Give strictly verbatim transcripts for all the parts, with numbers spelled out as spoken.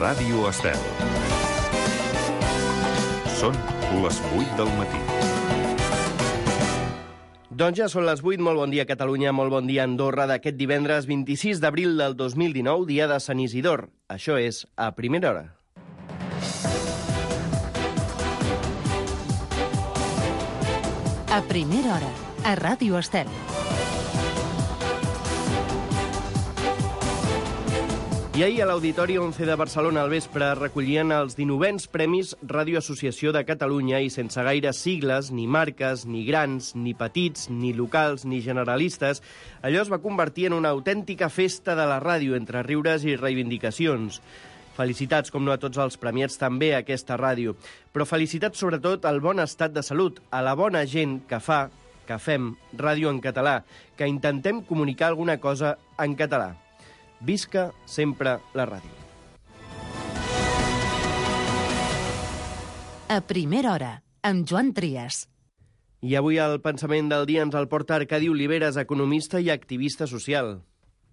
Ràdio Estel. Són les vuit del matí. Doncs ja són les vuit. Molt bon dia, Catalunya. Molt bon dia, Andorra, d'aquest divendres vint-i-sis d'abril del dos mil dinou, dia de Sant Isidor. Això és A Primera Hora. A Primera Hora, a Ràdio Estel. I ahir a l'Auditori onze de Barcelona al vespre recollien els dinovens Premis Ràdio Associació de Catalunya i sense gaire sigles, ni marques, ni grans, ni petits, ni locals, ni generalistes, allò es va convertir en una autèntica festa de la ràdio entre riures i reivindicacions. Felicitats, com no, a tots els premiats, també a aquesta ràdio. Però felicitats sobretot al bon estat de salut, a la bona gent que fa, que fem, ràdio en català, que intentem comunicar alguna cosa en català. Visca sempre la ràdio. A Primera Hora, amb Joan Trias. I avui el pensament del dia ens el porta Arcadi Oliveres, economista i activista social.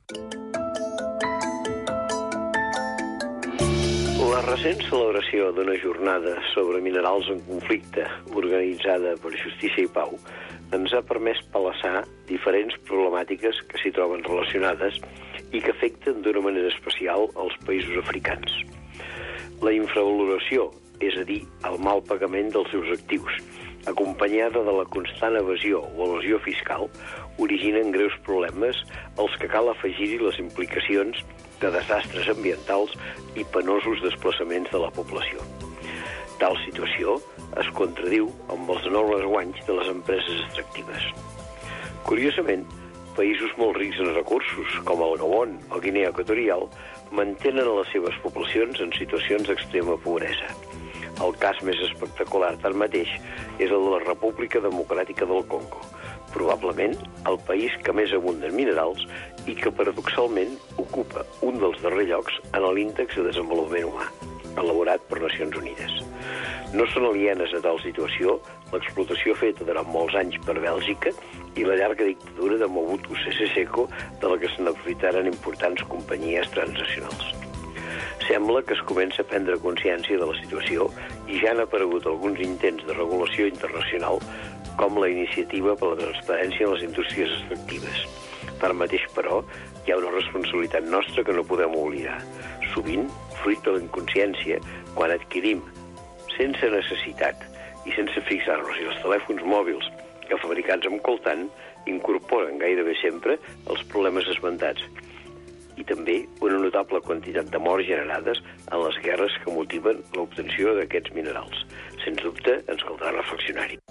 La recent celebració d'una jornada sobre minerals en conflicte, organitzada per Justícia i Pau, ens ha permès palassar diferents problemàtiques que s'hi troben relacionades i que afecten d'una manera especial els països africans. La infravaloració, és a dir, el mal pagament dels seus actius, acompanyada de la constant evasió o evasió fiscal, originen greus problemes als que cal afegir-hi les implicacions de desastres ambientals i penosos desplaçaments de la població. Tal situació es contradiu amb els enormes guanys de les empreses extractives. Curiosament, països molt rics en recursos, com el Gabon o Guinea Equatorial, mantenen les seves poblacions en situacions d'extrema pobresa. El cas més espectacular, tanmateix, és el de la República Democràtica del Congo, probablement el país que més abunda en minerals i que, paradoxalment, ocupa un dels darrers llocs en l'índex de desenvolupament humà, elaborat per Nacions Unides. No són alienes a tal situació l'explotació feta durant molts anys per Bèlgica i la llarga dictadura de Mobutu Sese Seko, de la que se n'aprofitaren importants companyies transnacionals. Sembla que es comença a prendre consciència de la situació i ja han aparegut alguns intents de regulació internacional, com la iniciativa per la transparència en les indústries extractives. Tanmateix, però, hi ha una responsabilitat nostra que no podem oblidar. Sovint, fruit de la inconsciència, quan adquirim, sense necessitat i sense fixar-nos si els telèfons mòbils que fabricats amb coltan incorporen gairebé sempre els problemes esmentats i també una notable quantitat de morts generades en les guerres que motiven l'obtenció d'aquests minerals. Sens dubte, ens caldrà reflexionar-hi.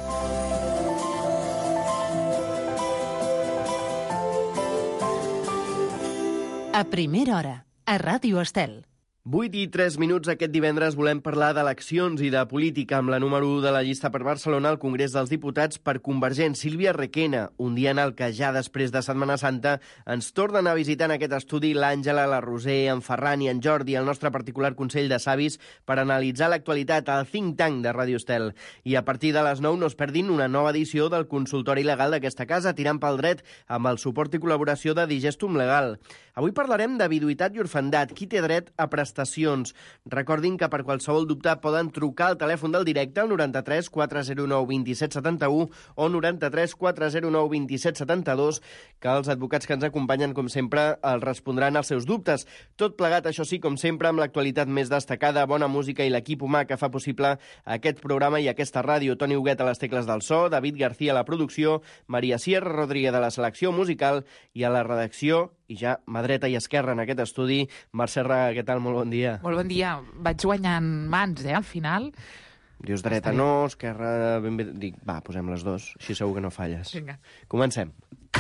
A Primera Hora, a Ràdio Estel. vuit i tres minuts aquest divendres volem parlar d'eleccions i de política amb la número u de la llista per Barcelona al Congrés dels Diputats per Convergent, Sílvia Requena, un dia en el que ja després de Setmana Santa ens tornen a visitar en aquest estudi l'Àngela, la Roser, en Ferran i en Jordi, el nostre particular Consell de Savis, per analitzar l'actualitat al think tank de Ràdio Estel. I a partir de les nou no es perdin una nova edició del consultori legal d'aquesta casa, tirant pel dret amb el suport i col·laboració de Digestum Legal. Avui parlarem de viduïtat i orfandat. Qui té dret a prestacions? Recordin que per qualsevol dubte poden trucar al telèfon del directe al noranta-tres quatre zero nou dos set set u o noranta-tres quatre zero nou dos set set dos, que els advocats que ens acompanyen, com sempre, els respondran als seus dubtes. Tot plegat, això sí, com sempre, amb l'actualitat més destacada, bona música i l'equip humà que fa possible aquest programa i aquesta ràdio. Toni Huguet a les tecles del so, David García a la producció, Maria Sierra Rodríguez a la selecció musical i a la redacció, i ja mà dreta i esquerra en aquest estudi, Mercè Raga, què tal? Molt bon dia. Molt bon dia. Vaig guanyant mans, eh, al final. Dius dreta no, esquerra ben bé... Dic, va, posem les dues, així segur que no falles. Vinga. Comencem.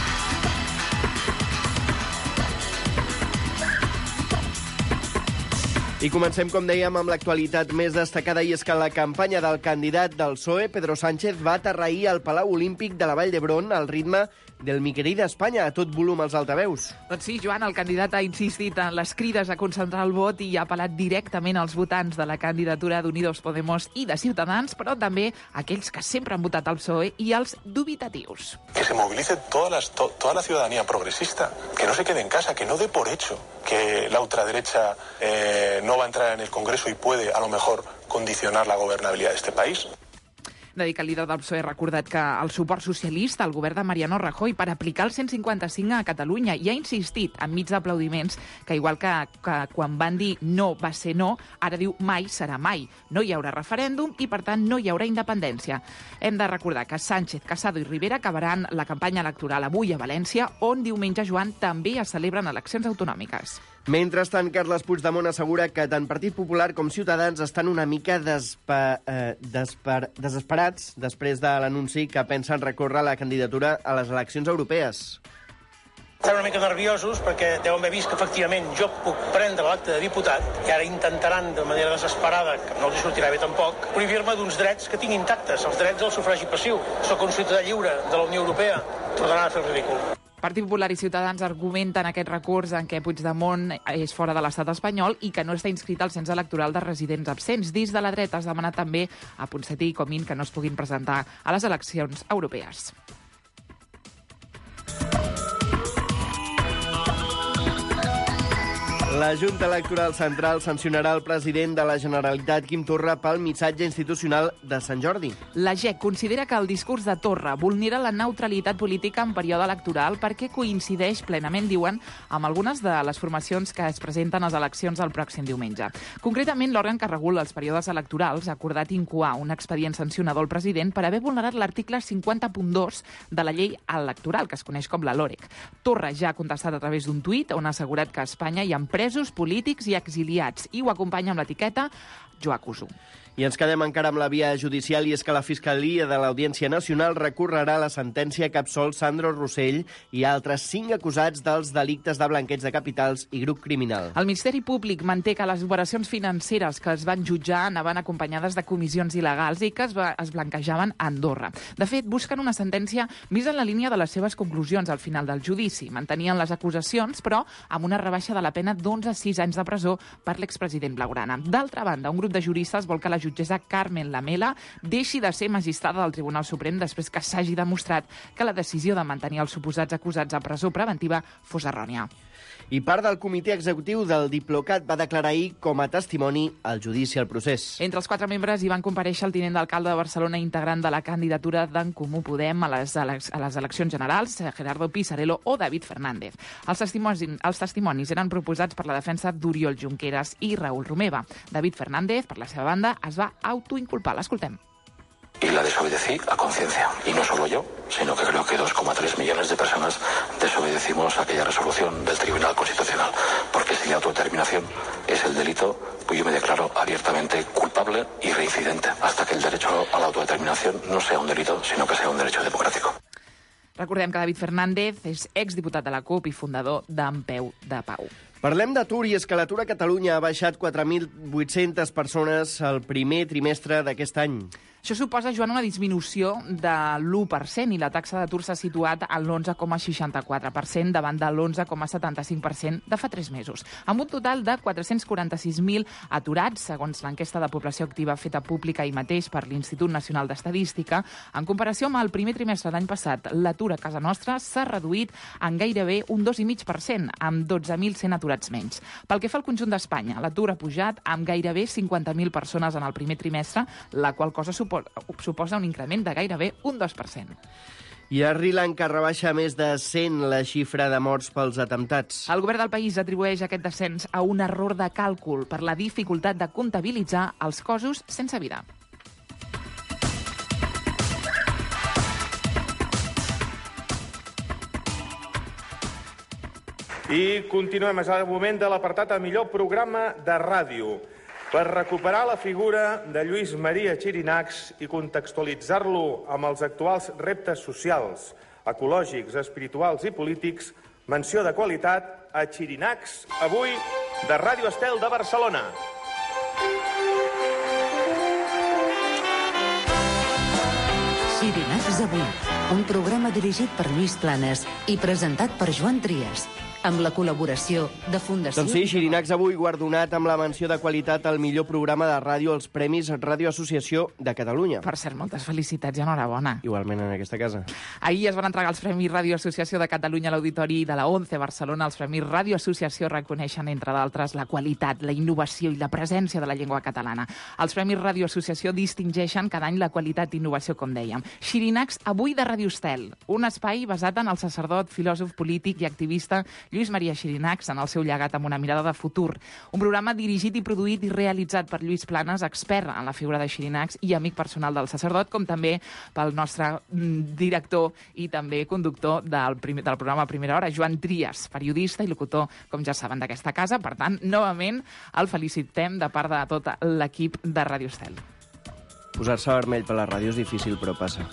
I comencem, com dèiem, amb l'actualitat més destacada, i és que la campanya del candidat del P S O E, Pedro Sánchez, va aterrar ahir al Palau Olímpic de la Vall d'Hebron al ritme del Mi querida Espanya, a tot volum als altaveus. Doncs sí, Joan, el candidat ha insistit en les crides a concentrar el vot i ha apel·lat directament als votants de la candidatura d'Unidos Podemos i de Ciutadans, però també aquells que sempre han votat al P S O E i els dubitatius. Que se movilice toda la, to, toda la ciudadanía progresista, que no se quede en casa, que no dé por hecho que la ultraderecha eh, no va a entrar en el Congreso y puede, a lo mejor, condicionar la gobernabilidad de este país. De dir que el líder del P S O E ha recordat que el suport socialista al govern de Mariano Rajoy per aplicar el cent cinquanta-cinc a Catalunya i ha insistit, enmig d'aplaudiments, que igual que, que quan van dir no va ser no, ara diu mai serà mai. No hi haurà referèndum i, per tant, no hi haurà independència. Hem de recordar que Sánchez, Casado i Rivera acabaran la campanya electoral avui a València, on diumenge, Joan, també es celebren eleccions autonòmiques. Mentrestant, Carles Puigdemont assegura que tant Partit Popular com Ciutadans estan una mica despe... eh, desper... desesperats després de l'anunci que pensen recórrer la candidatura a les eleccions europees. Estan una mica nerviosos perquè deuen haver vist que efectivament jo puc prendre l'acte de diputat i ara intentaran de manera desesperada, que no els sortirà bé tampoc, prohibir-me d'uns drets que tinc intactes, els drets del sufragi passiu. Soc un ciutadà lliure de la Unió Europea, tornaran a fer el ridícul. Partit Popular i Ciutadans argumenten aquest recurs en què Puigdemont és fora de l'estat espanyol i que no està inscrit al cens electoral de residents absents. Dins de la dreta es demana també a Ponsatí i Comín que no es puguin presentar a les eleccions europees. La Junta Electoral Central sancionarà el president de la Generalitat, Quim Torra, pel missatge institucional de Sant Jordi. La G E C considera que el discurs de Torra vulnera la neutralitat política en període electoral perquè coincideix plenament, diuen, amb algunes de les formacions que es presenten a les eleccions el pròxim diumenge. Concretament, l'òrgan que regula els períodes electorals ha acordat incoar un expedient sancionador al president per haver vulnerat l'article cinquanta punt dos de la llei electoral, que es coneix com la LOREC. Torra ja ha contestat a través d'un tuit on ha assegurat que a Espanya hi ha presos polítics i exiliats, i ho acompanya amb l'etiqueta «Jo acuso». I ens quedem encara amb la via judicial, i és que la Fiscalia de l'Audiència Nacional recorrerà la sentència que absol Sandro Rosell i altres cinc acusats dels delictes de blanqueig de capitals i grup criminal. El Ministeri Públic manté que les operacions financeres que es van jutjar anaven acompanyades de comissions il·legals i que es, va, es blanquejaven a Andorra. De fet, busquen una sentència més en la línia de les seves conclusions al final del judici. Mantenien les acusacions, però amb una rebaixa de la pena d'onze a sis anys de presó per l'expresident Blaugrana. D'altra banda, un grup de juristes vol que la jutgessa Carmen Lamela deixi de ser magistrada del Tribunal Suprem després que s'hagi demostrat que la decisió de mantenir els suposats acusats a presó preventiva fos errònia. I part del comitè executiu del Diplocat va declarar ahir com a testimoni al judici al procés. Entre els quatre membres hi van comparèixer el tinent d'alcalde de Barcelona integrant de la candidatura d'en Comú Podem a les, a les eleccions generals, Gerardo Pisarello o David Fernández. Els testimonis, els testimonis eren proposats per la defensa d'Oriol Junqueras i Raúl Romeva. David Fernández, per la seva banda, es va autoinculpar. L'escoltem. Y la desobedecí a conciencia. Y no solo yo, sino que creo que dos coma tres millones de personas desobedecimos aquella resolución del Tribunal Constitucional. Porque si la autodeterminación es el delito, pues yo me declaro abiertamente culpable y reincidente, hasta que el derecho a la autodeterminación no sea un delito, sino que sea un derecho democrático. Recordem que David Fernández és exdiputat de la CUP i fundador d'En Peu de Pau. Parlem d'atur, i és que l'atur a Catalunya ha baixat quatre mil vuit-centes persones el primer trimestre d'aquest any. Això suposa, Joan, una disminució de l'u per cent i la taxa d'atur s'ha situat a l'onze coma seixanta-quatre per cent davant de l'onze coma setanta-cinc per cent de fa tres mesos. Amb un total de quatre-cents quaranta-sis mil aturats, segons l'enquesta de població activa feta pública ahir mateix per l'Institut Nacional d'Estadística, en comparació amb el primer trimestre d'any passat, l'atur a casa nostra s'ha reduït en gairebé un dos coma cinc per cent, amb dotze mil cent aturats menys. Pel que fa al conjunt d'Espanya, l'atur ha pujat amb gairebé cinquanta mil persones en el primer trimestre, la qual cosa suposa suposa un increment de gairebé un dos per cent. I a Sri Lanka rebaixa més de cent la xifra de morts pels atemptats. El govern del país atribueix aquest descens a un error de càlcul per la dificultat de comptabilitzar els cossos sense vida. I continuem, és el moment de l'apartat a millor programa de ràdio. Per recuperar la figura de Lluís Maria Xirinacs i contextualitzar-lo amb els actuals reptes socials, ecològics, espirituals i polítics, menció de qualitat a Xirinacs, avui de Ràdio Estel de Barcelona. Xirinacs avui, un programa dirigit per Lluís Planes i presentat per Joan Trias. amb la col·laboració de Fundació... Doncs sí, Xirinacs avui guardonat amb la menció de qualitat al millor programa de ràdio als Premis Ràdio Associació de Catalunya. Per cert, moltes felicitats i enhorabona. Igualment en aquesta casa. Ahir es van entregar els Premis Ràdio Associació de Catalunya a l'Auditori de la ONCE Barcelona. Els Premis Ràdio Associació reconeixen, entre d'altres, la qualitat, la innovació i la presència de la llengua catalana. Els Premis Ràdio Associació distingeixen cada any la qualitat i innovació, com dèiem. Xirinacs avui de Radio Estel, un espai basat en el sacerdot, filòsof, polític i activista Lluís Maria Xirinacs, en el seu llegat amb una mirada de futur. Un programa dirigit i produït i realitzat per Lluís Planes, expert en la figura de Xirinacs i amic personal del sacerdot, com també pel nostre mm, director i també conductor del, primer, del programa Primera Hora, Joan Trias, periodista i locutor, com ja saben, d'aquesta casa. Per tant, novament el felicitem de part de tot l'equip de Radio Estel. Posar-se vermell per la ràdio és difícil, però passa.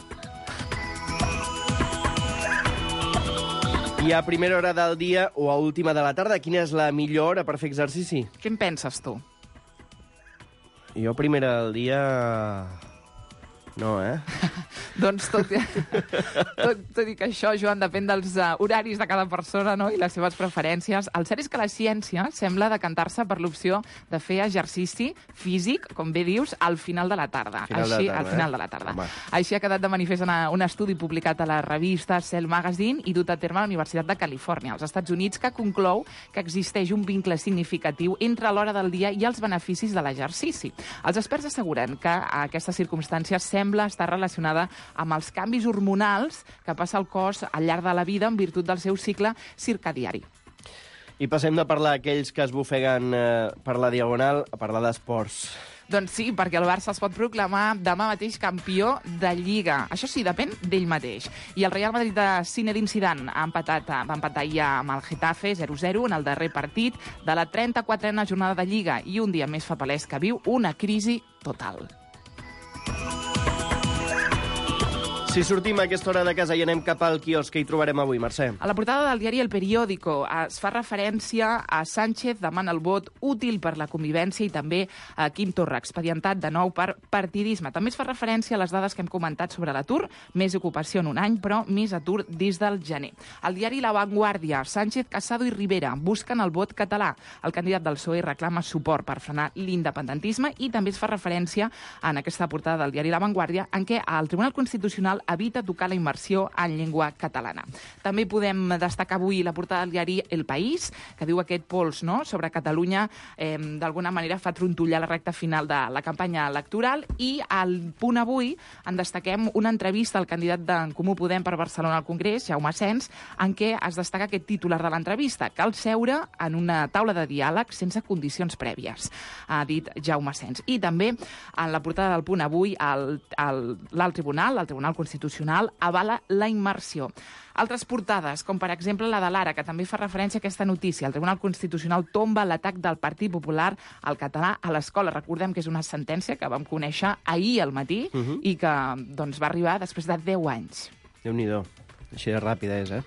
I a primera hora del dia o a última de la tarda, quina és la millor hora per fer exercici? Què en penses, tu? Jo a primera del dia... No, eh? Doncs tot, tot, tot i que això, Joan, depèn dels uh, horaris de cada persona, no?, i les seves preferències. El cert és que la ciència sembla decantar-se per l'opció de fer exercici físic, com bé dius, al final de la tarda. Final Així, de la tarda, al final eh? de la tarda. Home. Així ha quedat de manifest en un estudi publicat a la revista Cell Magazine i dut a terme a la Universitat de Califòrnia, als Estats Units, que conclou que existeix un vincle significatiu entre l'hora del dia i els beneficis de l'exercici. Els experts asseguren que aquesta circumstància sembla estar relacionada amb els canvis hormonals que passa el cos al llarg de la vida en virtut del seu cicle circadiari. I passem de parlar d'aquells que es bofeguen eh, per la diagonal a parlar d'esports. Doncs sí, perquè el Barça es pot proclamar demà mateix campió de Lliga. Això sí, depèn d'ell mateix. I el Real Madrid de Zinedine Zidane ha empatat, va empatar ja amb el Getafe zero a zero en el darrer partit de la trenta-quatrena jornada de Lliga i un dia més fa palès que viu una crisi total. Si sortim a aquesta hora de casa i anem cap al quiosc, què hi trobarem avui, Mercè? A la portada del diari El Periódico es fa referència a Sánchez demana el vot útil per la convivència i també a Quim Torra, expedientat de nou per partidisme. També es fa referència a les dades que hem comentat sobre l'atur, més ocupació en un any, però més atur des del gener. El diari La Vanguardia, Sánchez, Casado i Rivera busquen el vot català. El candidat del P S O E reclama suport per frenar l'independentisme i també es fa referència en aquesta portada del diari La Vanguardia en què el Tribunal Constitucional evita tocar la immersió en llengua catalana. També podem destacar avui la portada del diari El País, que diu aquest pols, no?, sobre Catalunya, eh, d'alguna manera fa trontollar la recta final de la campanya electoral, i al Punt Avui en destaquem una entrevista al candidat d'en Comú Podem per Barcelona al Congrés, Jaume Asens, en què es destaca aquest titular de l'entrevista: cal seure en una taula de diàleg sense condicions prèvies, ha dit Jaume Asens. I també en la portada del Punt Avui l'alt tribunal, el Tribunal Constitucional, avala la immersió. Altres portades, com per exemple la de l'Ara, que també fa referència a aquesta notícia. El Tribunal Constitucional tomba l'atac del Partit Popular al català a l'escola. Recordem que és una sentència que vam conèixer ahir al matí uh -huh. i que doncs, va arribar després de deu anys. Déu-n'hi-do. Així de ràpida és, eh?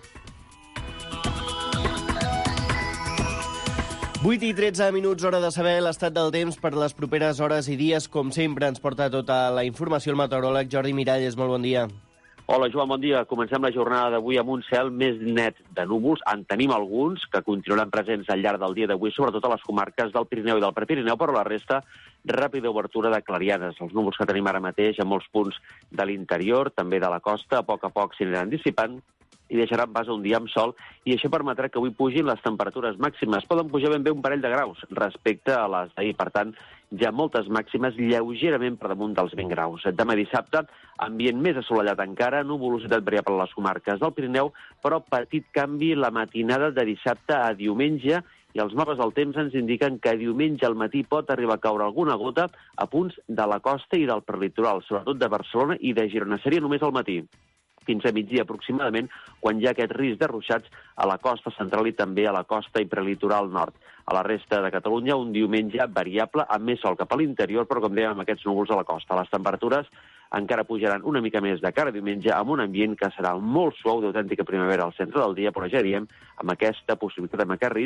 vuit i tretze minuts, hora de saber l'estat del temps per les properes hores i dies. Com sempre, ens porta tota la informació el meteoròleg Jordi Miralles. Molt bon dia. Hola, Joan, bon dia. Comencem la jornada d'avui amb un cel més net de núvols. En tenim alguns que continuaran presents al llarg del dia d'avui, sobretot a les comarques del Pirineu i del Prepirineu, però la resta, ràpida obertura de clarianes. Els núvols que tenim ara mateix a molts punts de l'interior, també de la costa, a poc a poc s'aniran dissipant i deixaran pas a un dia amb sol, i això permetrà que avui pugin les temperatures màximes. Poden pujar ben bé un parell de graus respecte a les d'ahir. Per tant, hi ha moltes màximes lleugerament per damunt dels vint graus. Demà dissabte, ambient més assolellat encara, nuvolositat variable a les comarques del Pirineu, però petit canvi la matinada de dissabte a diumenge, i els mapes del temps ens indiquen que diumenge al matí pot arribar a caure alguna gota a punts de la costa i del prelitoral, sobretot de Barcelona i de Girona. Seria només al matí, fins a migdia aproximadament, quan hi ha aquest risc de ruixats a la costa central i també a la costa i prelitoral nord. A la resta de Catalunya, un diumenge variable, amb més sol cap a l'interior, però com dèiem, amb aquests núvols a la costa. Les temperatures encara pujaran una mica més de cara a diumenge, amb un ambient que serà molt suau, d'autèntica primavera al centre del dia, però ja diem, amb aquesta possibilitat, amb aquest risc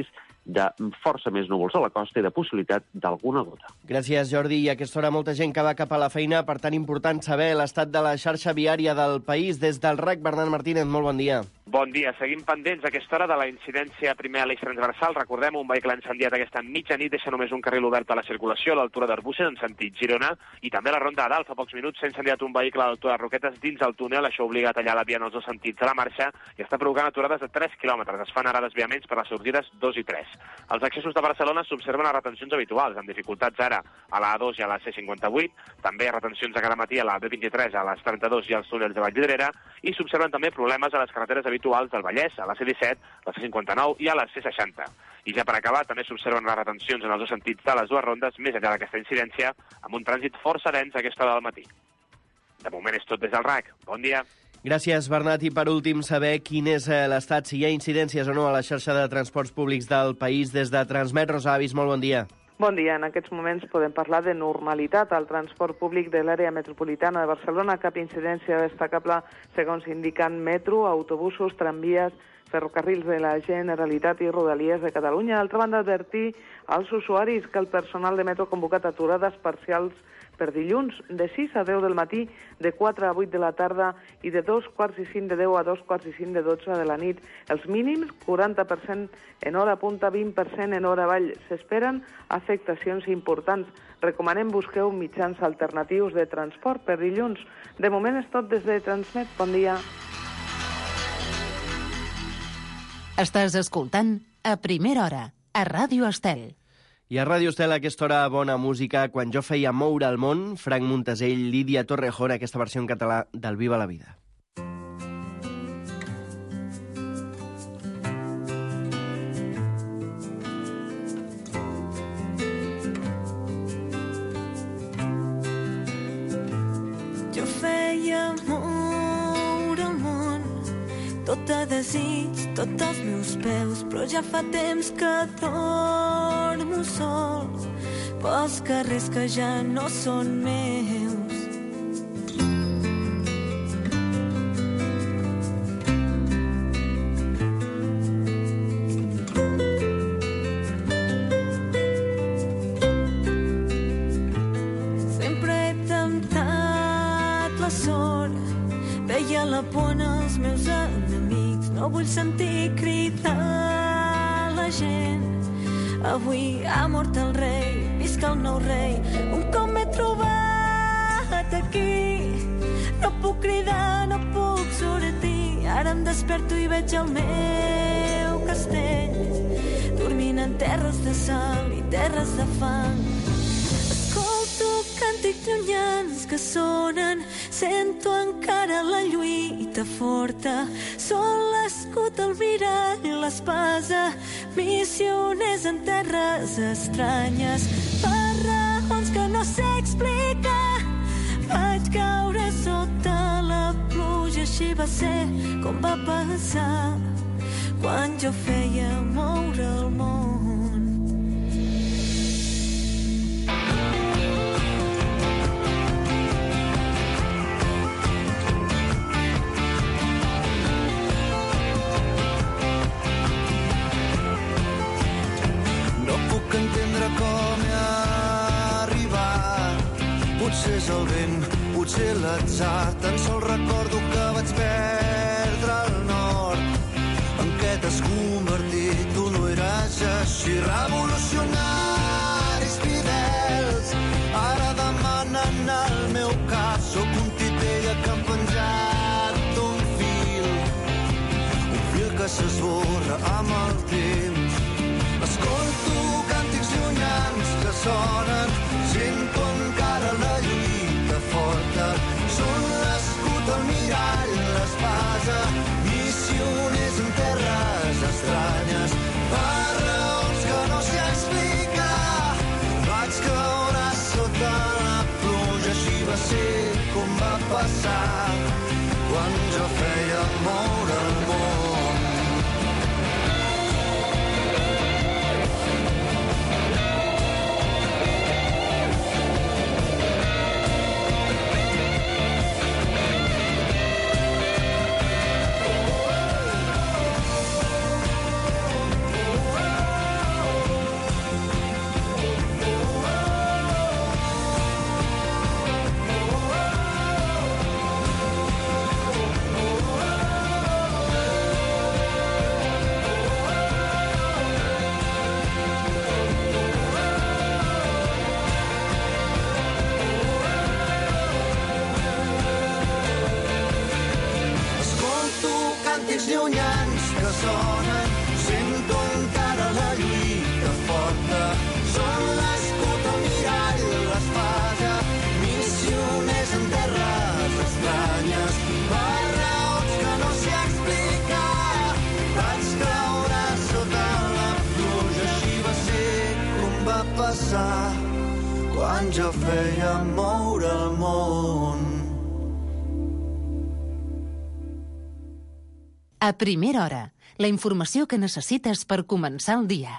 de força més núvols a la costa i de possibilitat d'alguna gota. Gràcies, Jordi. I a aquesta hora molta gent que va cap a la feina, per tant important saber l'estat de la xarxa viària del país. Des del R A C, Bernat Martínez, molt bon dia. Bon dia. Seguim pendents a aquesta hora de la incidència primer a l'eix transversal. Recordem, un vehicle incendiat aquesta mitjanit deixa només un carril obert a la circulació a l'altura d'Arbúcies en sentit Girona, i també a la Ronda de Dalt. Fa pocs minuts s'ha incendiat un vehicle a l'altura de Roquetes dins el túnel. Això obliga a tallar la via en els dos sentits de la marxa i està provocant aturades de tres quilòmetres. Es fan ara desviaments per les sortides dos i tres. Els accessos de Barcelona s'observen les retencions habituals, amb dificultats ara a la A dos i a la C cinquanta-vuit, també retencions a cada matí a la B vint-i-tres, a les trenta-dos i als túnels de Vallvidrera, i s'observen també problemes a les carreteres habituals del Vallès, a la C disset, la C cinquanta-nou i a la C seixanta. I ja per acabar, també s'observen les retencions en els dos sentits de les dues rondes, més enllà d'aquesta incidència, amb un trànsit força dens a aquesta hora del matí. De moment és tot des del R A C. Bon dia. Gràcies, Bernat. I per últim, saber quin és l'estat, si hi ha incidències o no a la xarxa de transports públics del país. Des de Transmet, Rosa Avis, molt bon dia. Bon dia. En aquests moments podem parlar de normalitat al transport públic de l'àrea metropolitana de Barcelona. Cap incidència destacable, segons indiquen Metro, autobusos, tramvies, ferrocarrils de la Generalitat i Rodalies de Catalunya. D'altra banda, advertir als usuaris que el personal de Metro ha convocat aturades parcials per dilluns, de sis a deu del matí, de quatre a vuit de la tarda i de dos quarts i cinc de deu a dos quarts i cinc de dotze de la nit. Els mínims, quaranta per cent en hora punta, vint per cent en hora avall. S'esperen afectacions importants. Recomanem busqueu mitjans alternatius de transport per dilluns. De moment és tot des de Transmet. Bon dia. Estàs escoltant A Primera Hora, a Ràdio Estel. I a Ràdio Estel, a aquesta hora, bona música. Quan jo feia moure el món, Frank Montesell, Lídia Torrejón, aquesta versió en català del Viva la Vida. Jo feia moure el món, tot de desig, tots els meus peus, però ja fa temps que dormo sol pels carrers que ja no són meus. Sempre he temptat la sort, veia la por en els meus enemics. No vull sentir cridar la gent. Avui ha mort el rei, visca el nou rei. Un cop m'he trobat aquí, no puc cridar, no puc sortir. Ara em desperto i veig el meu castell, dormint en terres de sal i terres de fang. Escolto càntics llunyans que sonen, sento encara la lluita forta. Són l'escut, el mirall, l'espasa, missioners en terres estranyes. Per raons que no sé explicar, vaig caure sota la pluja. Així va ser com va passar quan jo feia moure el món. Entendre com he arribat. Potser és el vent, potser l'atzar. Tan sols recordo que vaig perdre el nord. En què t'has convertit? Tu no eres així. Revolucionaris fidels ara demanen el meu cas. Sóc un titella que han penjat d'un fil, un fil que s'esborra amb el temps. Escolto càntics llunyans que sonen, sento encara la lluita forta. Són l'escut, el mirall, l'espasa, missioners en terres estranyes. Per raons que no sé explicar, vaig caure sota la pluja. Així va ser com va passar quan jo feia moure el món. ressonen, sento encara la lluita forta. Són l'escut, el mirall, l'espasa, missioners en terres estranyes, per raons que no sé explicar. Vaig caure sota la pluja, així va ser com va passar quan jo feia moure el món. A primera hora, la informació que necessites per començar el dia.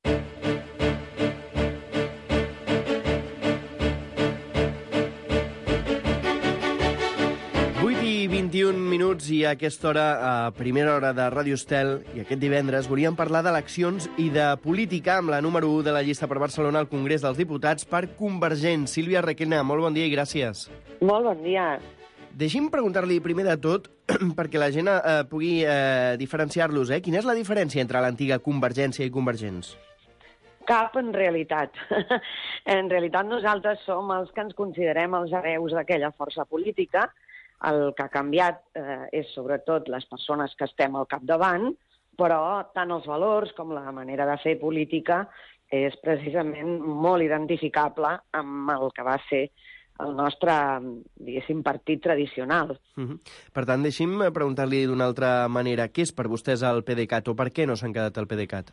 vuit i vint-i-un minuts i a aquesta hora, a primera hora de Ràdio Estel, i aquest divendres volíem parlar d'eleccions i de política amb la número u de la llista per Barcelona al Congrés dels Diputats per Convergents. Sílvia Requena, molt bon dia i gràcies. Molt bon dia. Deixi'm preguntar-li primer de tot, perquè la gent eh, pugui eh, diferenciar-los, eh? Quina és la diferència entre l'antiga Convergència i Convergents? Cap, en realitat. En realitat nosaltres som els que ens considerem els hereus d'aquella força política. El que ha canviat eh, és sobretot les persones que estem al capdavant, però tant els valors com la manera de fer política és precisament molt identificable amb el que va ser el nostre, diguéssim, partit tradicional. Uh-huh. Per tant, deixi'm preguntar-li d'una altra manera. Què és per vostès el PDeCAT o per què no s'han quedat al PDeCAT?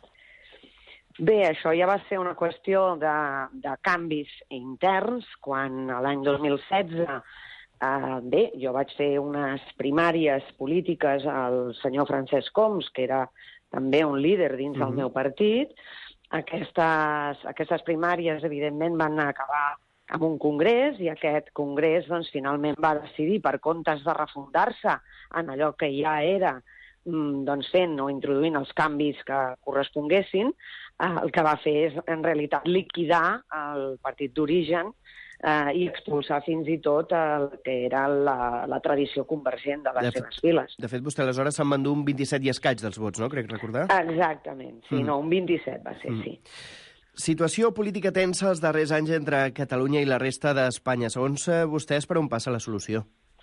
Bé, això ja va ser una qüestió de, de canvis interns, quan l'any dos mil setze, eh, bé, jo vaig fer unes primàries polítiques al senyor Francesc Homs, que era també un líder dins uh-huh. del meu partit. Aquestes, aquestes primàries, evidentment, van acabar amb un congrés, i aquest congrés doncs, finalment va decidir, per comptes de refundar-se en allò que ja era doncs, fent o introduint els canvis que corresponguessin, eh, el que va fer és, en realitat, liquidar el partit d'origen eh, i expulsar fins i tot el que era la, la tradició convergent de les de seves files. De fet, vostè aleshores se'n va endur un vint-i-set i escaig dels vots, no? Crec recordar? Exactament, sí, mm. no, un vint-i-set va ser, mm. sí. Situació política tensa els darrers anys entre Catalunya i la resta d'Espanya. Segons vostès, per on passa la solució?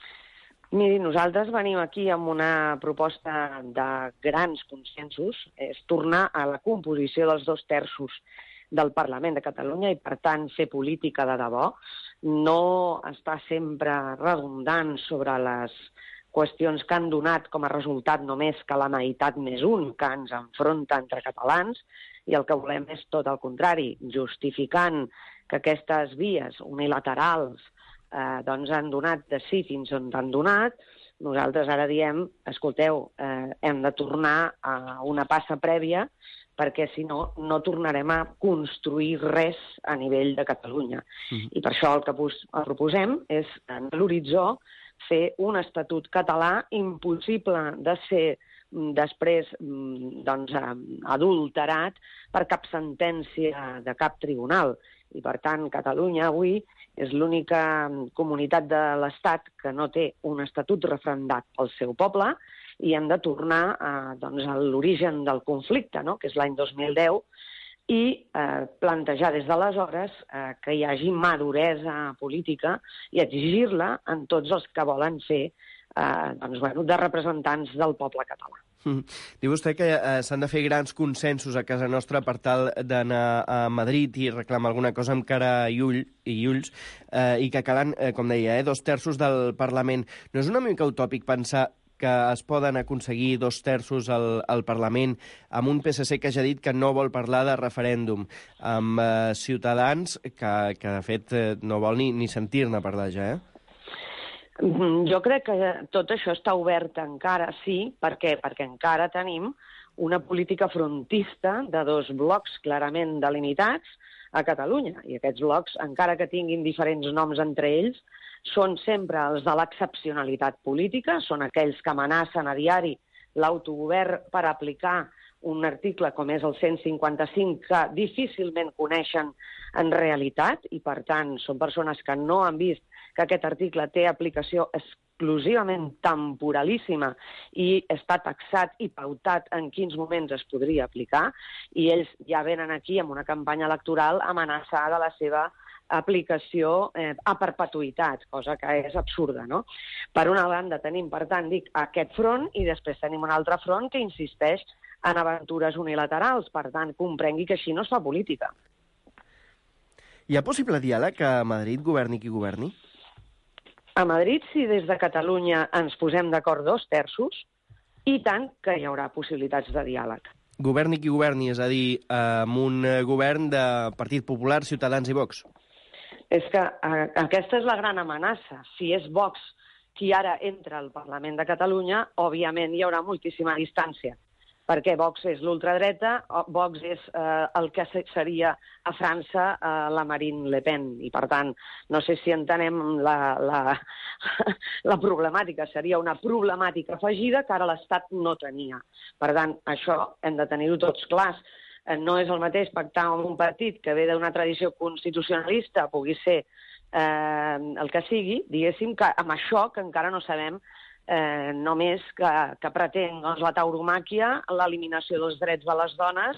Miri, nosaltres venim aquí amb una proposta de grans consensos, és tornar a la composició dels dos terços del Parlament de Catalunya i, per tant, fer política de debò. No està sempre redundant sobre les qüestions que han donat com a resultat només que la meitat més un, que ens enfronta entre catalans, i el que volem és tot el contrari, justificant que aquestes vies unilaterals eh, doncs han donat de sí fins on han donat. Nosaltres ara diem, escolteu, eh, hem de tornar a una passa prèvia perquè, si no, no tornarem a construir res a nivell de Catalunya. Mm. I per això el que proposem és, en l'horitzó, fer un estatut català impossible de ser després doncs, adulterat per cap sentència de cap tribunal. I, per tant, Catalunya avui és l'única comunitat de l'Estat que no té un estatut referendat pel seu poble, i hem de tornar a, doncs, a l'origen del conflicte, no? Que és l'any dos mil deu, i eh, plantejar des d'aleshores eh, que hi hagi maduresa política i exigir-la en tots els que volen fer eh, doncs, bueno, de representants del poble català. Mm. Diu vostè que eh, s'han de fer grans consensos a casa nostra per tal d'anar a Madrid i reclamar alguna cosa amb cara i, ull, i ulls, eh, i que calen, eh, com deia, eh, dos terços del Parlament. No és una mica utòpic pensar que es poden aconseguir dos terços al, al Parlament amb un P S C que ja ha dit que no vol parlar de referèndum, amb eh, Ciutadans que, que de fet eh, no vol ni, ni sentir-ne parlar ja, eh? Jo crec que tot això està obert encara, sí, perquè perquè encara tenim una política frontista de dos blocs clarament delimitats a Catalunya. I aquests blocs, encara que tinguin diferents noms entre ells, són sempre els de l'excepcionalitat política, són aquells que amenacen a diari l'autogovern per aplicar un article com és el cent cinquanta-cinc que difícilment coneixen en realitat i, per tant, són persones que no han vist que aquest article té aplicació exclusivament temporalíssima i està taxat i pautat en quins moments es podria aplicar, i ells ja venen aquí amb una campanya electoral a amenaçar de la seva aplicació eh, a perpetuïtat, cosa que és absurda, no? Per una banda tenim, per tant, dic, aquest front i després tenim un altre front que insisteix en aventures unilaterals. Per tant, comprengui que així no es fa política. Hi ha possible diàleg que a Madrid governi qui governi? A Madrid, si des de Catalunya ens posem d'acord dos terços, i tant que hi haurà possibilitats de diàleg. Governi qui governi, és a dir, amb un govern de Partit Popular, Ciutadans i Vox. És que a, aquesta és la gran amenaça. Si és Vox qui ara entra al Parlament de Catalunya, òbviament hi haurà moltíssima distància, perquè Vox és l'ultradreta, Vox és eh, el que seria a França eh, la Marine Le Pen, i per tant, no sé si entenem la, la, la problemàtica, seria una problemàtica afegida que ara l'Estat no tenia. Per tant, això hem de tenir-ho tots clars. No és el mateix pactar amb un partit que ve d'una tradició constitucionalista, pugui ser eh, el que sigui, diguéssim, que amb això que encara no sabem eh, només que, que pretén doncs, la tauromàquia, l'eliminació dels drets de les dones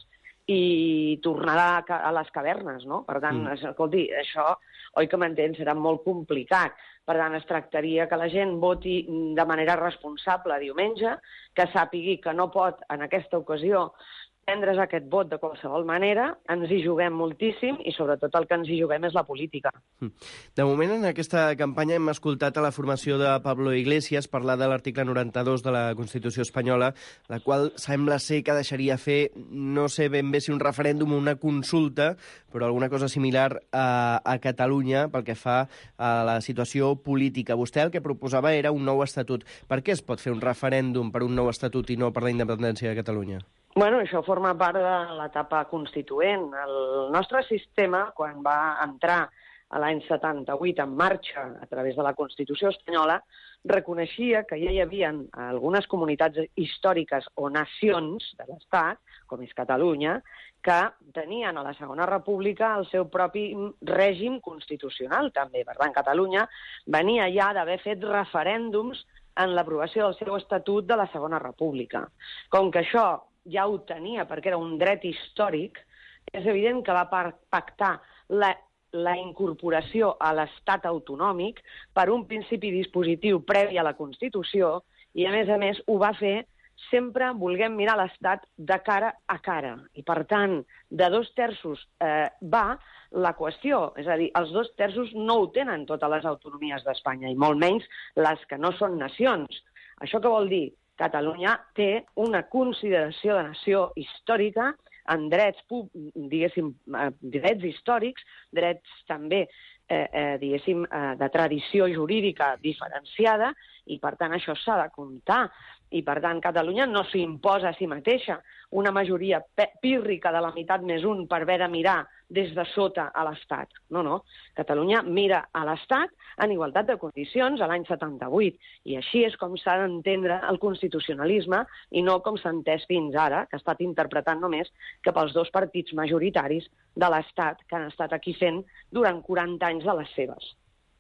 i tornar a, a les cavernes, no? Per tant, mm. escolti, això, oi que m'entén, serà molt complicat. Per tant, es tractaria que la gent voti de manera responsable diumenge, que sàpigui que no pot, en aquesta ocasió, prendre's aquest vot de qualsevol manera, ens hi juguem moltíssim i sobretot el que ens hi juguem és la política. De moment, en aquesta campanya hem escoltat a la formació de Pablo Iglesias parlar de l'article noranta-dos de la Constitució espanyola, la qual sembla ser que deixaria fer, no sé ben bé si un referèndum o una consulta, però alguna cosa similar a, a Catalunya pel que fa a la situació política. Vostè el que proposava era un nou estatut. Per què es pot fer un referèndum per un nou estatut i no per la independència de Catalunya? Bueno, això forma part de l'etapa constituent. El nostre sistema, quan va entrar a l'any setanta-vuit en marxa a través de la Constitució espanyola, reconeixia que ja hi havia algunes comunitats històriques o nacions de l'Estat, com és Catalunya, que tenien a la Segona República el seu propi règim constitucional, també. Per tant, Catalunya venia ja d'haver fet referèndums en l'aprovació del seu estatut de la Segona República. Com que això ja ho tenia perquè era un dret històric, és evident que va pactar la, la incorporació a l'estat autonòmic per un principi dispositiu previ a la Constitució i, a més a més, ho va fer sempre volguem mirar l'estat de cara a cara. I, per tant, de dos terços eh, va la qüestió. És a dir, els dos terços no ho tenen totes les autonomies d'Espanya, i molt menys les que no són nacions. Això què vol dir? Catalunya té una consideració de nació històrica en drets, diguéssim, drets històrics, drets també, eh, eh, diguéssim, eh, de tradició jurídica diferenciada, i per tant això s'ha de comptar. I per tant Catalunya no s'imposa a si mateixa una majoria pírrica de la meitat més un per haver de mirar des de sota a l'Estat. No, no. Catalunya mira a l'Estat en igualtat de condicions a l'any setanta-vuit. I així és com s'ha d'entendre el constitucionalisme i no com s'ha entès fins ara, que ha estat interpretant només cap als dos partits majoritaris de l'Estat que han estat aquí fent durant quaranta anys de les seves.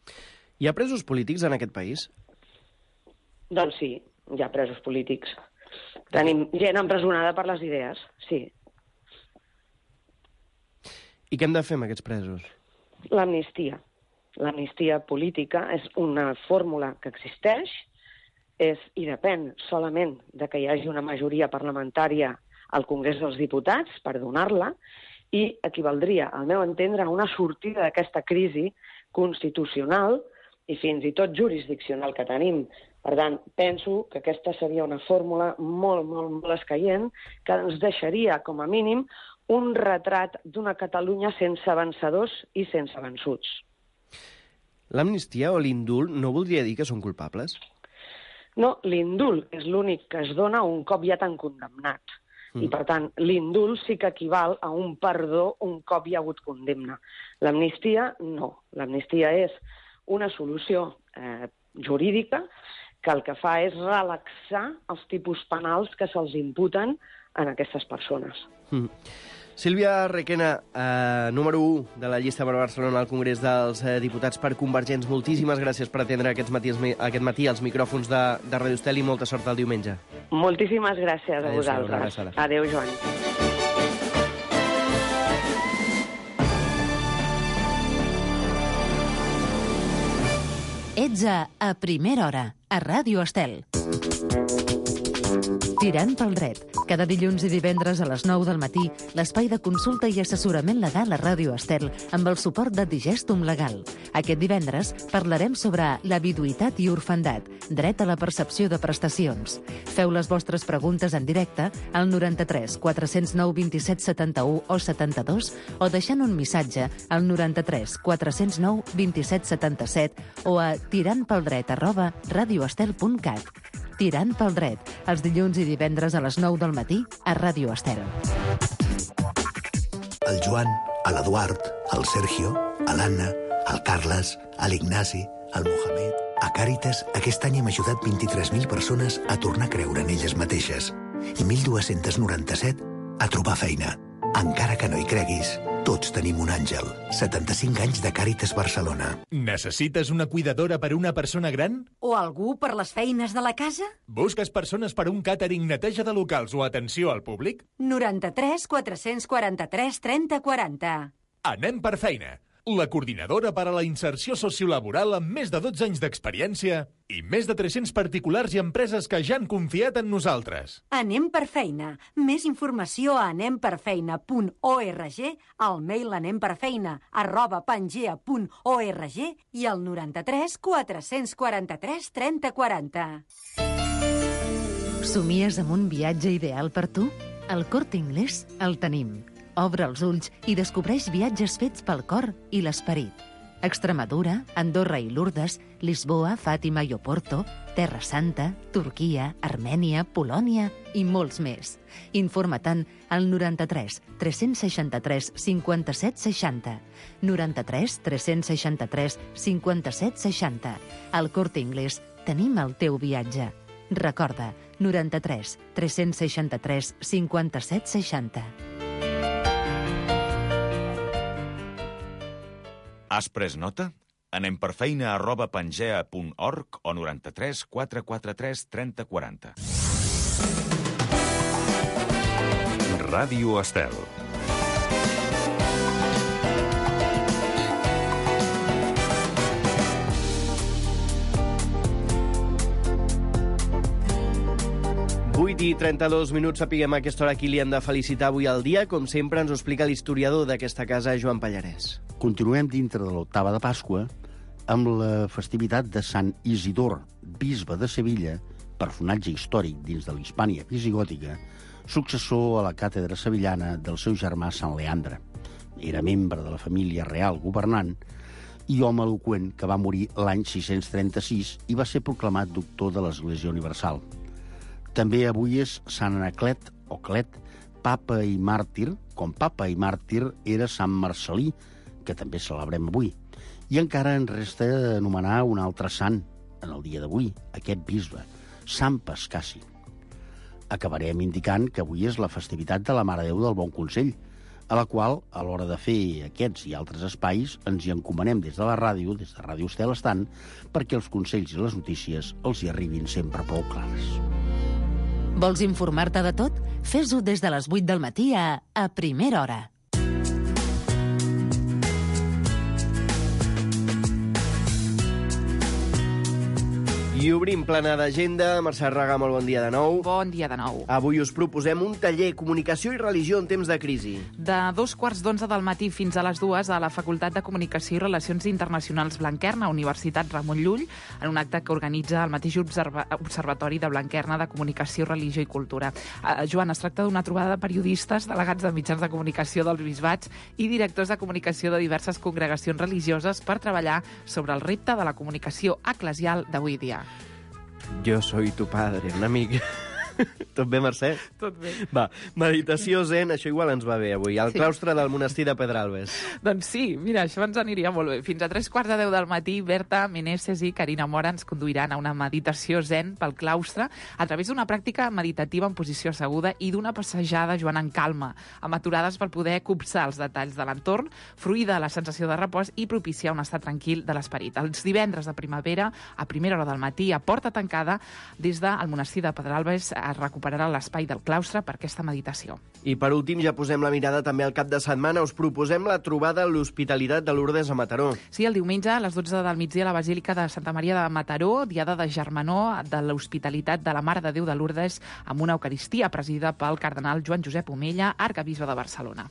Hi ha presos polítics en aquest país? Doncs sí, hi ha presos polítics. Tenim gent empresonada per les idees, sí. I què hem de fer amb aquests presos? L'amnistia. L'amnistia política és una fórmula que existeix és, i depèn solament de que hi hagi una majoria parlamentària al Congrés dels Diputats per donar-la, i equivaldria, al meu entendre, a una sortida d'aquesta crisi constitucional i fins i tot jurisdiccional que tenim. Per tant, penso que aquesta seria una fórmula molt, molt, molt escaient que ens deixaria, com a mínim, un retrat d'una Catalunya sense vencedors i sense vençuts. L'amnistia o l'indult no voldria dir que són culpables? No, l'indult és l'únic que es dona un cop ja t'han condemnat. Mm. I, per tant, l'indult sí que equival a un perdó un cop hi ha hagut condemna. L'amnistia, no. L'amnistia és una solució eh, jurídica que el que fa és relaxar els tipus penals que se'ls imputen en aquestes persones. Mm. Sílvia Requena, eh, número u de la llista per Barcelona al Congrés dels eh, Diputats per Convergents, moltíssimes gràcies per atendre aquest matí, aquest matí els micròfons de, de Radio Estel i molta sort el diumenge. Moltíssimes gràcies a Adéu, vosaltres. Adéu, Joan. Ets a A Primera Hora, a Ràdio Estel. Tirant pel dret. Cada dilluns i divendres a les nou del matí, l'espai de consulta i assessorament legal a Ràdio Estel amb el suport de Digestum Legal. Aquest divendres parlarem sobre la viduïtat i orfandat, dret a la percepció de prestacions. Feu les vostres preguntes en directe al noranta-tres quatre zero nou vint set setanta-u o setanta-dos o deixant un missatge al noranta-tres quatre zero nou vint set setanta-set o a tirantpeldret arroba radioestel punt cat. Tirant pel dret, els dilluns i divendres a les nou del matí a Ràdio Estel. El Joan, l'Eduard, el Sergio, l'Anna, el Carles, l'Ignasi, el Mohamed... A Càritas, aquest any hem ajudat vint-i-tres mil persones a tornar a creure en elles mateixes i mil dos-cents noranta-set a trobar feina. Encara que no hi creguis, tots tenim un àngel. setanta-cinc anys de Càritas Barcelona. Necessites una cuidadora per a una persona gran? O algú per les feines de la casa? Busques persones per a un càtering, neteja de locals o atenció al públic? noranta-tres quatre-cents quaranta-tres trenta quaranta. Anem per feina. La coordinadora per a la inserció sociolaboral amb més de dotze anys d'experiència i més de tres-cents particulars i empreses que ja han confiat en nosaltres. Anem per feina. Més informació a anemperfeina punt org, al mail anemperfeina arroba pangea punt org i al noranta-tres quatre-cents quaranta-tres trenta quaranta. Somies amb un viatge ideal per tu? Al Corte Inglés el tenim. Obre els ulls i descobreix viatges fets pel cor i l'esperit. Extremadura, Andorra i Lourdes, Lisboa, Fàtima i Oporto, Terra Santa, Turquia, Armènia, Polònia i molts més. Informa-te'n al noranta-tres tres-cents seixanta-tres cinquanta-set seixanta. noranta-tres tres-cents seixanta-tres cinquanta-set seixanta. Al Corte Inglés tenim el teu viatge. Recorda, noranta-tres tres-cents seixanta-tres cinquanta-set seixanta. Has pres nota? Anem per feina arroba pangea punt org o noranta-tres quatre quatre tres trenta quaranta. Ràdio Estel. vuit i trenta-dos minuts, sapiguem a aquesta hora qui li han de felicitar avui al dia. Com sempre, ens ho explica l'historiador d'aquesta casa, Joan Pallarès. Continuem dintre de l'octava de Pasqua amb la festivitat de Sant Isidor, bisbe de Sevilla, personatge històric dins de l'Hispània visigòtica, successor a la càtedra sevillana del seu germà Sant Leandre. Era membre de la família real governant i home eloqüent que va morir l'any sis-cents trenta-sis i va ser proclamat doctor de l'Església Universal. També avui és Sant Anaclet o Clet, papa i màrtir, com papa i màrtir era Sant Marcel·lí, que també celebrem avui. I encara ens resta anomenar un altre sant en el dia d'avui, aquest bisbe, Sant Pascasi. Acabarem indicant que avui és la festivitat de la Mare de Déu del Bon Consell, a la qual, a l'hora de fer aquests i altres espais, ens hi encomanem des de la ràdio, des de Ràdio Estel estant, perquè els consells i les notícies els hi arribin sempre prou clares. Vols informar-te de tot? Fes-ho des de les vuit del matí a A Primera Hora. I obrim plana d'agenda. Mercè Raga, molt bon dia de nou. Bon dia de nou. Avui us proposem un taller Comunicació i Religió en temps de crisi. De dos quarts d'onze del matí fins a les dues a la Facultat de Comunicació i Relacions Internacionals Blanquerna, Universitat Ramon Llull, en un acte que organitza el mateix observa Observatori de Blanquerna de Comunicació, Religió i Cultura. Uh, Joan, es tracta d'una trobada de periodistes, delegats de mitjans de comunicació dels bisbats i directors de comunicació de diverses congregacions religioses per treballar sobre el repte de la comunicació eclesial d'avui dia. Jo soy tu padre, un amic. Tot bé, Mercè? Tot bé. Va, meditació zen, això igual ens va bé avui, al Sí. claustre del monestir de Pedralbes. Doncs sí, mira, això ens aniria molt bé. Fins a tres quarts de deu del matí, Berta Meneses i Carina Mora ens conduiran a una meditació zen pel claustre a través d'una pràctica meditativa en posició asseguda i d'una passejada, Joan, en calma, amb aturades per poder copsar els detalls de l'entorn, fruir de la sensació de repòs i propiciar un estat tranquil de l'esperit. Els divendres de primavera, a primera hora del matí, a porta tancada, des del monestir de Pedralbes, es recuperarà l'espai del claustre per aquesta meditació. I per últim ja posem la mirada també al cap de setmana. Us proposem la trobada a l'Hospitalitat de Lourdes a Mataró. Sí, el diumenge a les dotze del migdia a la Basílica de Santa Maria de Mataró, diada de germanor de l'Hospitalitat de la Mare de Déu de Lourdes, amb una eucaristia presidida pel cardenal Joan Josep Omella, arcabisbe de Barcelona.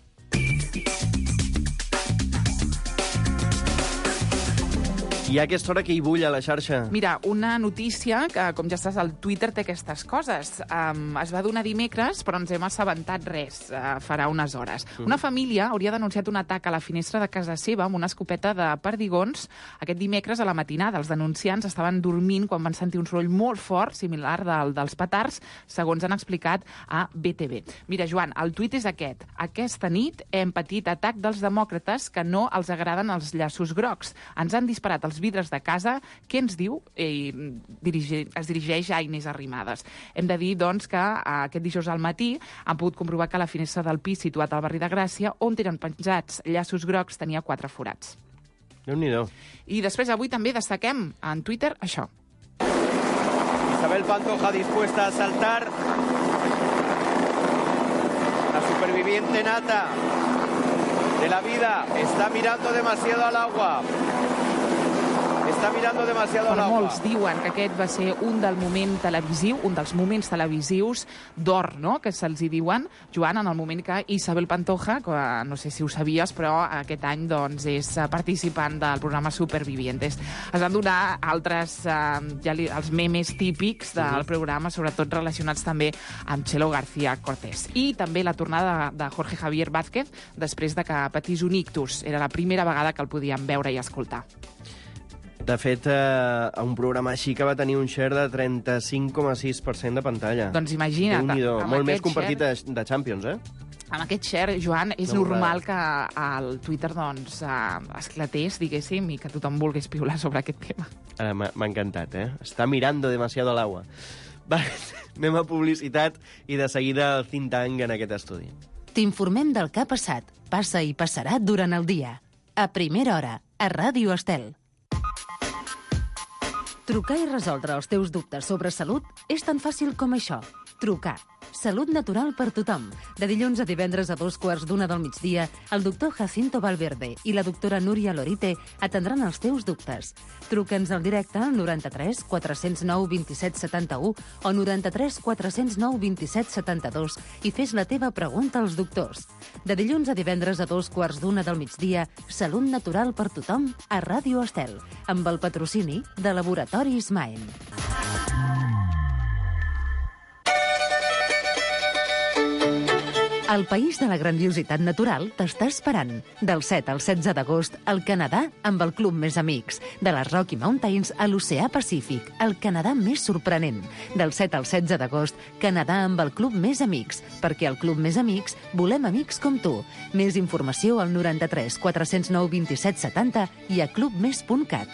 I a aquesta hora que hi bull a la xarxa? Mira, una notícia que, com ja saps, al Twitter té aquestes coses. Um, es va donar dimecres, però ens hem assabentat res, uh, farà unes hores. Mm. Una família hauria denunciat un atac a la finestra de casa seva amb una escopeta de perdigons aquest dimecres a la matinada. Els denunciants estaven dormint quan van sentir un soroll molt fort, similar del, dels petards, segons han explicat a B T V. Mira, Joan, el tuit és aquest. Aquesta nit hem patit atac dels demòcrates que no els agraden els llaços grocs. Ens han disparat els vidres de casa. Què ens diu? Eh, dirige, es dirigeix a Inés Arrimadas. Hem de dir, doncs, que aquest dijous al matí han pogut comprovar que la finestra del pis situat al barri de Gràcia, on tenen penjats llaços grocs, tenia quatre forats. Déu-n'hi-do. I després avui també destaquem en Twitter això. Isabel Pantoja dispuesta a saltar. La superviviente nata de la vida está mirando demasiado al agua. Està mirando demasiado al agua. Molts diuen que aquest va ser un del moment televisiu, un dels moments televisius d'or, no?, que se'ls hi diuen, Joan, en el moment que Isabel Pantoja, que no sé si ho sabies, però aquest any doncs, és participant del programa Supervivientes. Es van donar altres, eh, ja li, els memes típics del programa, sobretot relacionats també amb Chelo García Cortés. I també la tornada de, de Jorge Javier Vázquez després de que patís un ictus. Era la primera vegada que el podíem veure i escoltar. De fet, eh, un programa així que va tenir un share de trenta-cinc coma sis per cent de pantalla. Doncs imagina't. Molt més que un partit share... de, de Champions, eh? Amb aquest share, Joan, és no normal que al Twitter doncs, uh, esclatés, diguéssim, i que tothom volgués piular sobre aquest tema. Uh, M'ha encantat, eh? Està mirando demasiado al agua. Va, anem a publicitat i de seguida el think tank en aquest estudi. T'informem del que ha passat, passa i passarà durant el dia. A primera hora, a Ràdio Estel. Trucar i resoldre els teus dubtes sobre salut és tan fàcil com això. Trucar. Salut natural per tothom. De dilluns a divendres a dos quarts d'una del migdia, el doctor Jacinto Valverde i la doctora Núria Lorite atendran els teus dubtes. Truca'ns al directe al noranta-tres quatre zero nou vint set setanta-u o noranta-tres quatre zero nou vint set setanta-dos i fes la teva pregunta als doctors. De dilluns a divendres a dos quarts d'una del migdia, Salut natural per tothom a Ràdio Estel, amb el patrocini de Laboratoris Maen. El país de la grandiositat natural t'està esperant. Del set al setze d'agost, al Canadà, amb el Club Més Amics. De les Rocky Mountains a l'Oceà Pacífic, el Canadà més sorprenent. Del set al setze d'agost, Canadà amb el Club Més Amics. Perquè al Club Més Amics volem amics com tu. Més informació al noranta-tres quatre zero nou vint set setanta i a club més punt cat.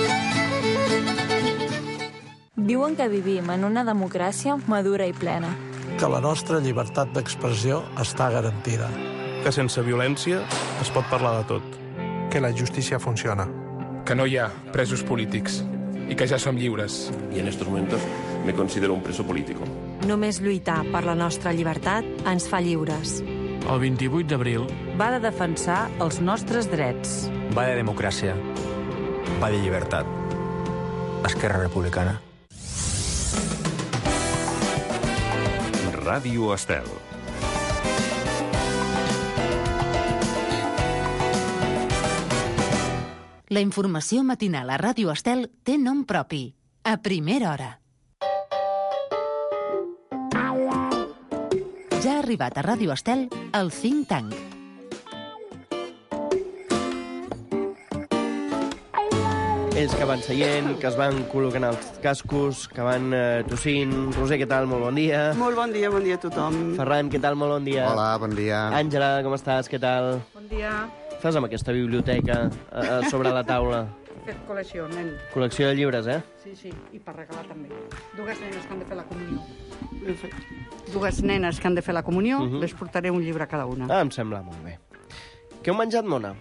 Diuen que vivim en una democràcia madura i plena. Que la nostra llibertat d'expressió està garantida. Que sense violència es pot parlar de tot. Que la justícia funciona. Que no hi ha presos polítics i que ja som lliures. I en estos momentos me considero un preso político. Només lluitar per la nostra llibertat ens fa lliures. El vint-i-vuit d'abril va de defensar els nostres drets. Va de democràcia. Va de llibertat. Esquerra Republicana. Ràdio Estel. La informació matinal a Ràdio Estel té nom propi. A primera hora. Ja ha arribat a Ràdio Estel el think tank. Ells que van seient, que es van col·locant els cascos, que van eh, tossint. Roser, què tal? Molt bon dia. Molt bon dia, bon dia a tothom. Ferran, què tal? Molt bon dia. Hola, bon dia. Àngela, com estàs? Què tal? Bon dia. Fas amb aquesta biblioteca eh, sobre la taula? He fet col·lecció, nen. Col·lecció de llibres, eh? Sí, sí, i per regalar també. Dues nenes que han de fer la comunió. Dues nenes que han de fer la comunió, uh -huh. les portaré un llibre a cada una. Ah, em sembla molt bé. Què heu menjat, mona?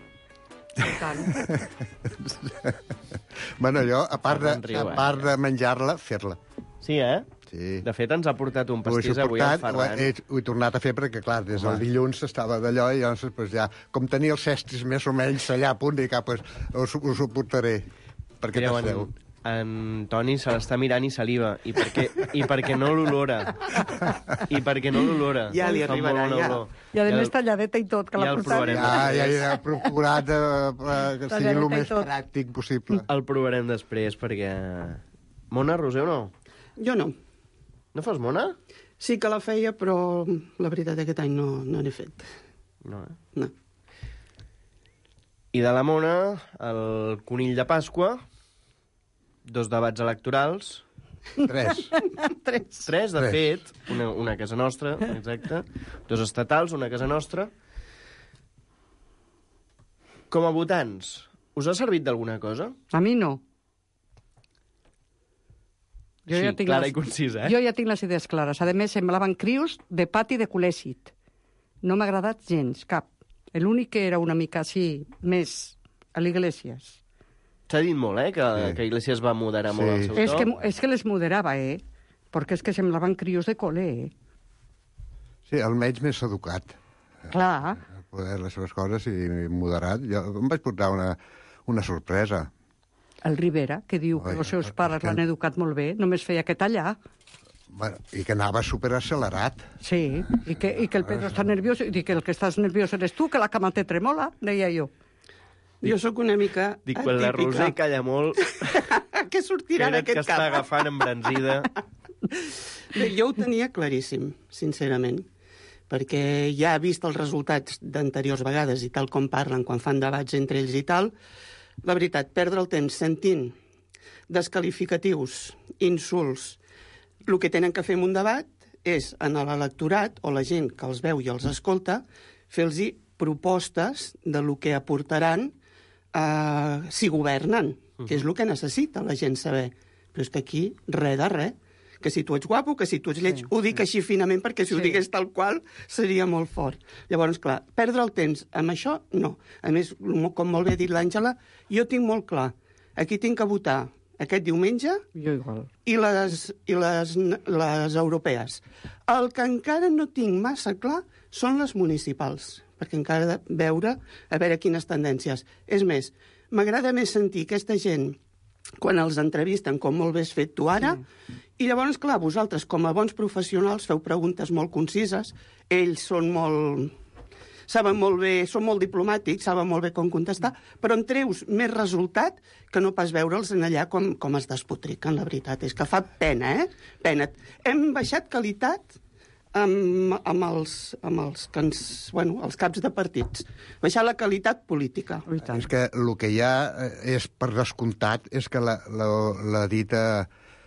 Bueno, jo, a part de, a part de menjar-la, fer-la. Sí, eh? Sí. De fet, ens ha portat un Ho he pastís avui al suportat, ho Ferran. he, ho he tornat a fer perquè, clar, des del dilluns estava d'allò i llavors, pues, ja, com tenia els cestis més o menys allà a punt, i cap, pues, ho, su- ho suportaré. Perquè Mireu, tasteu. en, en Toni se l'està mirant i saliva. I perquè, i perquè no l'olora. I perquè no l'olora. Ja li Fa arribarà, molt bona ja. olor. I a Ja més el- talladeta i tot, que ja l'ha el portat. provarem. Ja, ja he procurat eh, eh, que sigui Talladeta el i més tot. pràctic possible. El provarem després, perquè... Mona, Roser o no? Jo no. No fas mona? Sí que la feia, però la veritat aquest any no, no n'he fet. No, eh? No. I de la mona, el conill de Pasqua, dos debats electorals... Tres. Tres. Tres, de Tres. fet, una, una a casa nostra, exacte, dos estatals, una a casa nostra. Com a votants, us ha servit d'alguna cosa? A mi no. Jo Sí, ja tinc clara les- i concisa, eh? Jo ja tinc les idees clares. A més, semblaven crios de pati de col·lègit. No m'ha agradat gens, cap. L'únic que era una mica així, més a l'Iglesias. S'ha dit molt, eh, que, sí. que Iglesias va moderar molt el seu És to. que, és que les moderava, eh? Perquè és que semblaven crios de col·le, eh? Sí, almenys més educat. Clar. Poder les seves coses i moderat. Jo em vaig portar una, una sorpresa. El Rivera, que diu que Oi, els seus és pares que- l'han educat molt bé, només feia que tallar. Bueno, i que anava superaccelerat. Sí, i que, i que el Pedro està nerviós, i que el que estàs nerviós eres tu, que la cama te tremola, deia jo. Jo sóc una mica Dic, quan la Roser calla molt, Què sortirà crec que d'aquest està cap? agafant embranzida. Bé, jo ho tenia claríssim, sincerament, perquè ja he vist els resultats d'anteriors vegades i tal com parlen quan fan debats entre ells i tal, la veritat, perdre el temps sentint descalificatius, insults, el que tenen que fer en un debat és, en l'electorat, o la gent que els veu i els escolta, fer-los propostes de lo que aportaran eh, si governen, que és el que necessita la gent saber. Però és que aquí, res de res. Que si tu ets guapo, que si tu ets lleig. Sí, ho dic sí. així finament, perquè si sí. ho digués tal qual seria molt fort. Llavors, clar, perdre el temps amb això, no. A més, com molt bé ha dit l'Àngela, jo tinc molt clar. Aquí tinc que votar aquest diumenge jo igual. i les, i les, les europees. El que encara no tinc massa clar són les municipals, perquè encara he de veure a veure quines tendències. És més, m'agrada més sentir aquesta gent quan els entrevisten, com molt bé has fet tu ara, sí. I llavors, clar, vosaltres, com a bons professionals, feu preguntes molt concises, ells són molt... saben molt bé, són molt diplomàtics, saben molt bé com contestar, però en treus més resultat que no pas veure'ls en allà com, com es despotriquen, la veritat. És que fa pena, eh? Pena. Hem baixat qualitat amb, amb, els, amb els, que ens, bueno, els caps de partits. Baixar la qualitat política. És que el que hi ha és, per descomptat, és que la, la, la dita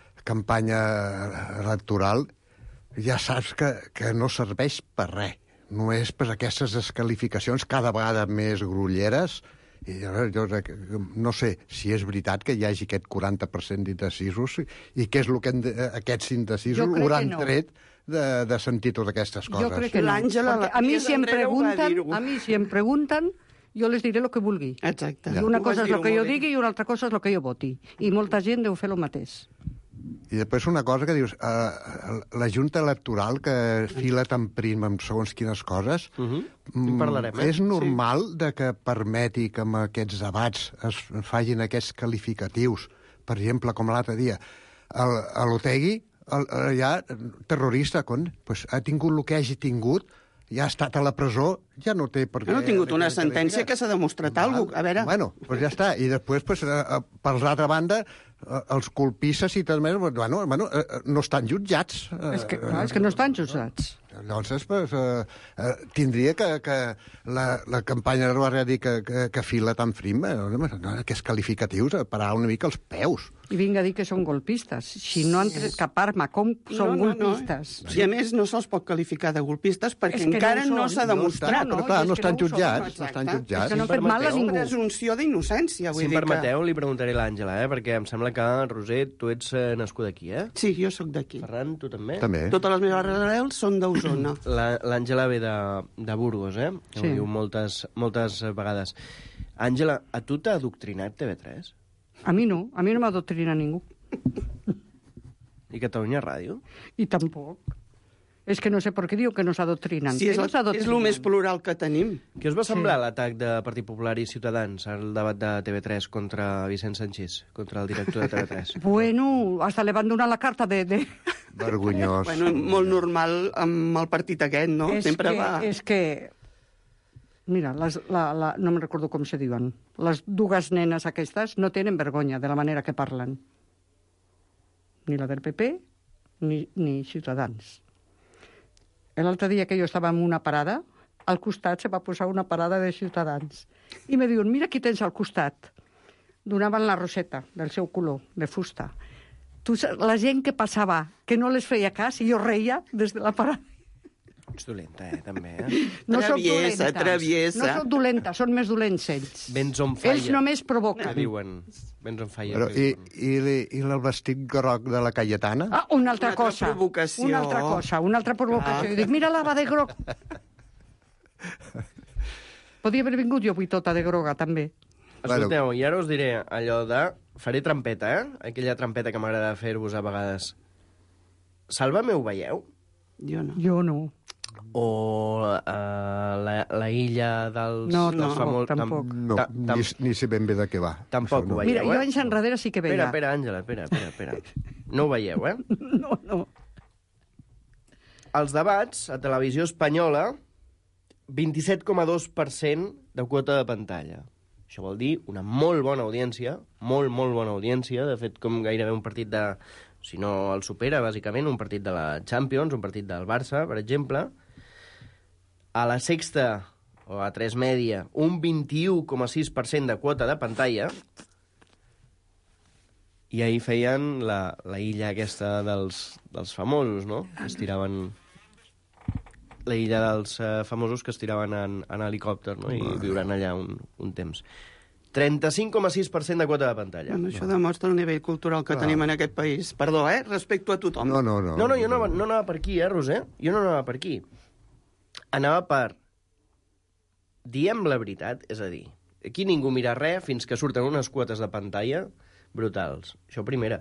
campanya electoral ja saps que, que no serveix per res. No és per aquestes descalificacions cada vegada més grolleres. I jo, jo no sé si és veritat que hi hagi aquest quaranta per cent d'indecisos i què és el que hem de, aquests indecisos hauran no. tret de, de sentir totes aquestes coses. Jo crec que no. Perquè a mi si em pregunten, a mi si em pregunten, jo les diré el que vulgui. Exacte. I una cosa és el que jo digui i una altra cosa és el que jo voti. I molta gent deu fer el mateix. I després una cosa que dius, uh, la Junta Electoral que fila tan prim amb segons quines coses, uh-huh. mm, parlarem, eh? és normal sí. de que permeti que amb aquests debats es facin aquests qualificatius. Per exemple, com l'altre dia, l'Otegui, ja terrorista, con, pues, ha tingut el que hagi tingut, ja ha estat a la presó, ja no té per què... No ha tingut una sentència que s'ha demostrat alguna cosa. A veure... Bueno, pues ja està. I després, pues, per l'altra banda, els colpisses i també, bueno, bueno, no estan jutjats. És que, clar, és que no estan jutjats. Llavors, pues, eh, eh, tindria que, que la, la campanya de la dir que, que, que fila tan frim, eh, aquests qualificatius, parar una mica els peus. I vinga a dir que són golpistes. Si no han tret cap arma, com són no, no, golpistes? No. I a més no se'ls pot qualificar de golpistes perquè encara no, no s'ha demostrat. No, no, però clar, no estan no jutjats. No estan jutjats. És que no han fet mal a ningú. És presumpció d'innocència. Si em permeteu, que... li preguntaré a l'Àngela, eh? perquè em sembla que, Roser, tu ets eh, nascuda aquí, eh? Sí, jo sóc d'aquí. Ferran, tu també? També. Totes les meves arrels són d'Osona. L'Àngela ve de, de Burgos, eh? Sí. Ho diu moltes, moltes vegades. Àngela, a tu t'ha adoctrinat T V tres? A mi no, a mi no m'ha adoctrinat ningú. I Catalunya Ràdio? I tampoc. És que no sé per què diu que nos adoctrinen. Sí, és, Que la, nos adoctrinen. és el més plural que tenim. Què us va semblar sí. l'atac de Partit Popular i Ciutadans al debat de T V tres contra Vicent Sanchís, contra el director de T V tres? Bueno, hasta le van donar la carta de... de... Vergonyós. Bueno, molt normal amb el partit aquest, no? És Sempre que, va... És que... Mira, les, la, la, no me'n recordo com se diuen. Les dues nenes aquestes no tenen vergonya de la manera que parlen. Ni la del P P, ni, ni Ciutadans. L'altre dia que jo estava en una parada, al costat se va posar una parada de Ciutadans. I me diuen, mira qui tens al costat. Donaven la roseta del seu color, de fusta. Tu, la gent que passava, que no les feia cas, i jo reia des de la parada. Ets dolenta, eh, també, eh? No soc traviesa, dolenta. traviesa. No soc dolenta, són més dolents ells. Vents on falla. Ells només provoquen. Que diuen. Vents on falla. Però, i, i, i el vestit groc de la Cayetana? Ah, una altra Una altra cosa. provocació. Una altra cosa, una altra provocació. I dic, mira-la, va de groc. Podia haver vingut jo avui tota de groga, també. Escolteu, i ara us diré allò de... Faré trampeta, eh? Aquella trampeta que m'agrada fer-vos a vegades. Sálvame ho veieu? Jo no. Jo no. O uh, la, la illa dels... No, dels no, famo- tampoc. tam- No, ta- tam- ni, ni sé ben bé de què va. Tampoc Això no. ho veieu, Mira, eh? jo anys enrere sí que veia. Espera, espera, Àngela, espera, espera, espera. No ho veieu, eh? No, no. Els debats a Televisió Espanyola, vint-i-set coma dos per cent de quota de pantalla. Això vol dir una molt bona audiència, molt, molt bona audiència, de fet, com gairebé un partit de... Si no el supera, bàsicament, un partit de la Champions, un partit del Barça, per exemple. A la Sexta, o a tres Mèdia, un vint-i-u coma sis per cent de quota de pantalla. I ahir feien la, la illa aquesta dels, dels famosos, no? Que es tiraven... La illa dels uh, famosos que es tiraven en, en helicòpter, no? I viuran allà un, un temps. trenta-cinc coma sis per cent de quota de pantalla. Bueno, això demostra el nivell cultural que Clar. tenim en aquest país. Perdó, eh? Respecto a tothom. No, no, no. No, no, jo no, no anava per aquí, eh, Roser? Jo no anava per aquí. Anava per... Diem la veritat, és a dir, aquí ningú mira res fins que surten unes quotes de pantalla brutals. Això primera.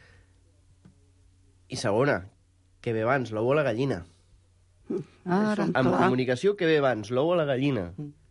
I segona, que ve abans, l'ou o la gallina. Ara, En clar. comunicació, que ve abans, l'ou o la gallina.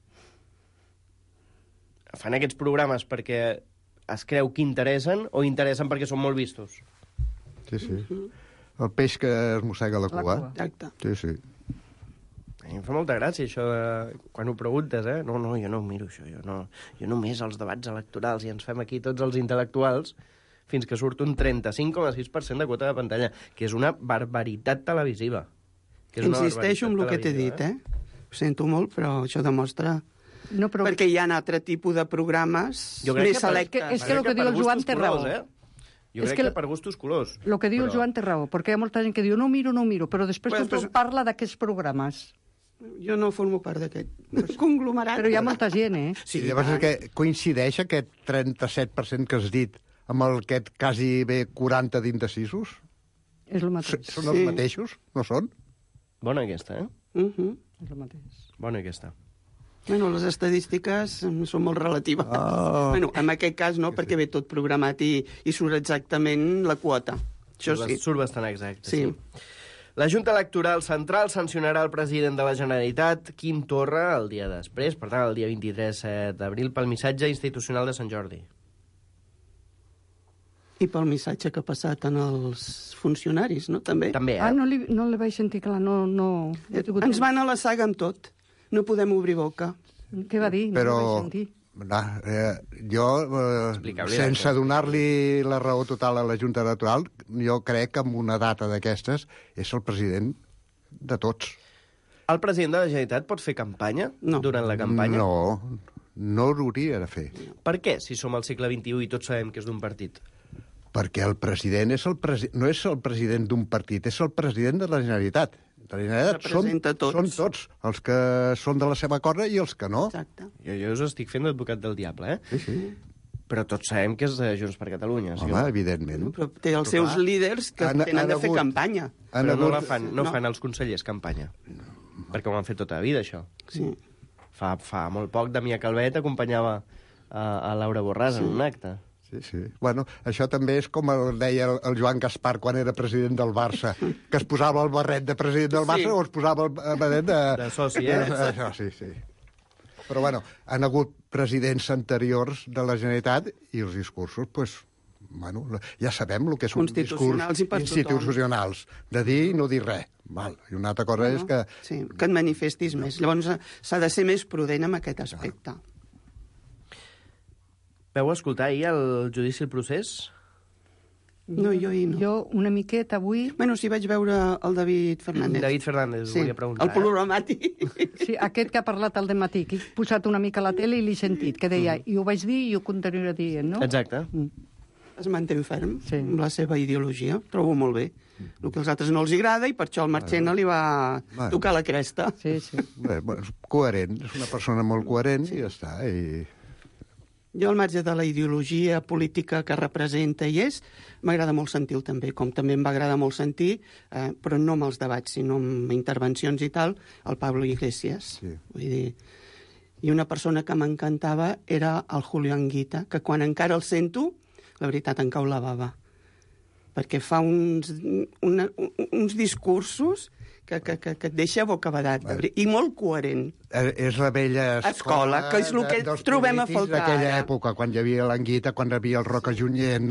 Fan aquests programes perquè es creu que interessen o interessen perquè són molt vistos? Sí, sí. El peix que es mossega la La cua. cua. Exacte. Sí, sí. A mi em fa molta gràcia, això, de... quan ho preguntes, eh? No, no, jo no ho miro, això. Jo, no... jo només els debats electorals i ens fem aquí tots els intel·lectuals fins que surt un trenta-cinc coma sis per cent de quota de pantalla, que és una barbaritat televisiva. Que és una Insisteixo en el que t'he dit, televisiva, eh? Ho sento molt, però això demostra... No, però... Perquè hi ha altre tipus de programes Jo crec més que per- selectes. És que, és que el que diu el Joan té raó. Eh? Jo És crec que que, el- per gustos colors. El que diu però... el Joan té raó, perquè hi ha molta gent que diu no miro, no miro, però després Pues, tothom pues- parla d'aquests programes. Jo no formo part d'aquest conglomerat. Però hi ha molta gent, eh? Sí, llavors és que coincideix aquest trenta-set per cent que has dit amb el aquest quasi bé quaranta d'indecisos? És el mateix. Són els mateixos? No són? Bona aquesta, eh? Uh -huh. És el mateix. Bona aquesta. Bueno, les estadístiques mm, són molt relatives. Oh. Bueno, en aquest cas no, perquè ve tot programat i, i surt exactament la quota. Això Surt, sí. surt bastant exacte, Sí. sí. La Junta Electoral Central sancionarà el president de la Generalitat, Quim Torra, el dia després, per tant, el dia vint-i-tres d'abril, pel missatge institucional de Sant Jordi. I pel missatge que ha passat en els funcionaris, no? També. També, eh? Ah, no li, no li vaig sentir clar, no... no, no he tingut Ens temps. van a la saga amb tot. No podem obrir boca. Què va dir? No Però, li vaig sentir. no, eh, jo, eh, Explicable, sense això. donar-li la raó total a la Junta Electoral, jo crec que amb una data d'aquestes és el president de tots. El president de la Generalitat pot fer campanya No. durant la campanya? No, no l'hauria de fer. Per què, si som al segle vint-i-u i tots sabem que és d'un partit? Perquè el president és el presi... no és el president d'un partit, és el president de la Generalitat. De la Generalitat són, Representa tots. són tots, els que són de la seva corda i els que no. Exacte. Jo, jo us estic fent d'advocat del diable, eh? Sí, sí. Però tots sabem que és de Junts per Catalunya. Sí, Home, evidentment. Però té els Però seus clar, líders que han- tenen han de fer hagut- campanya. Han Però no, hagut- la fan, no, no. fan els consellers campanya. Perquè ho han fet tota la vida, això. Sí. Fa, fa molt poc Damià Calvet acompanyava a, a Laura Borràs Sí. en un acte. Sí, sí. Bueno, això també és com el deia el, el Joan Gaspar quan era president del Barça, que es posava el barret de president del Barça sí. o es posava el barret de... De soci, eh? De, això, sí, sí. Però, bueno, han hagut presidents anteriors de la Generalitat i els discursos, doncs, bueno, ja sabem el que és un discurs institucionals, de dir i no dir res. Val. I una altra cosa bueno, és que... Sí, que et manifestis més. Llavors s'ha de ser més prudent en aquest aspecte. Vau escoltar ahir el judici, el procés? No, jo ahir no. Jo una miqueta avui... Bueno, sí, vaig veure el David Fernández. David Fernández, sí, volia preguntar. El programàtic. Sí, aquest que ha parlat al dematí, que he posat una mica a la tele i l'he sentit, que deia, mm. i ho vaig dir i ho continuaré dient, no? Exacte. Mm. Es manté ferm sí. amb la seva ideologia, trobo molt bé. El que als altres no els agrada i per això el Marchena li va bueno. tocar la cresta. Sí, sí. Bé, és coherent, és una persona molt coherent sí. i ja està, i... Jo, al marge de la ideologia política que representa i és, m'agrada molt sentir-lo també, com també em va agradar molt sentir, eh, però no amb els debats, sinó amb intervencions i tal, el Pablo Iglesias. Sí. Vull dir, i una persona que m'encantava era el Julio Anguita, que quan encara el sento, la veritat em cau la bava. Perquè fa uns, una, uns discursos que, que, que, que et deixa bocabadat, bueno. i molt coherent. És la vella escola, escola que és el que de, trobem a faltar d'aquella ara. Època, quan hi havia l'Anguita, quan hi havia el Roca Junyent...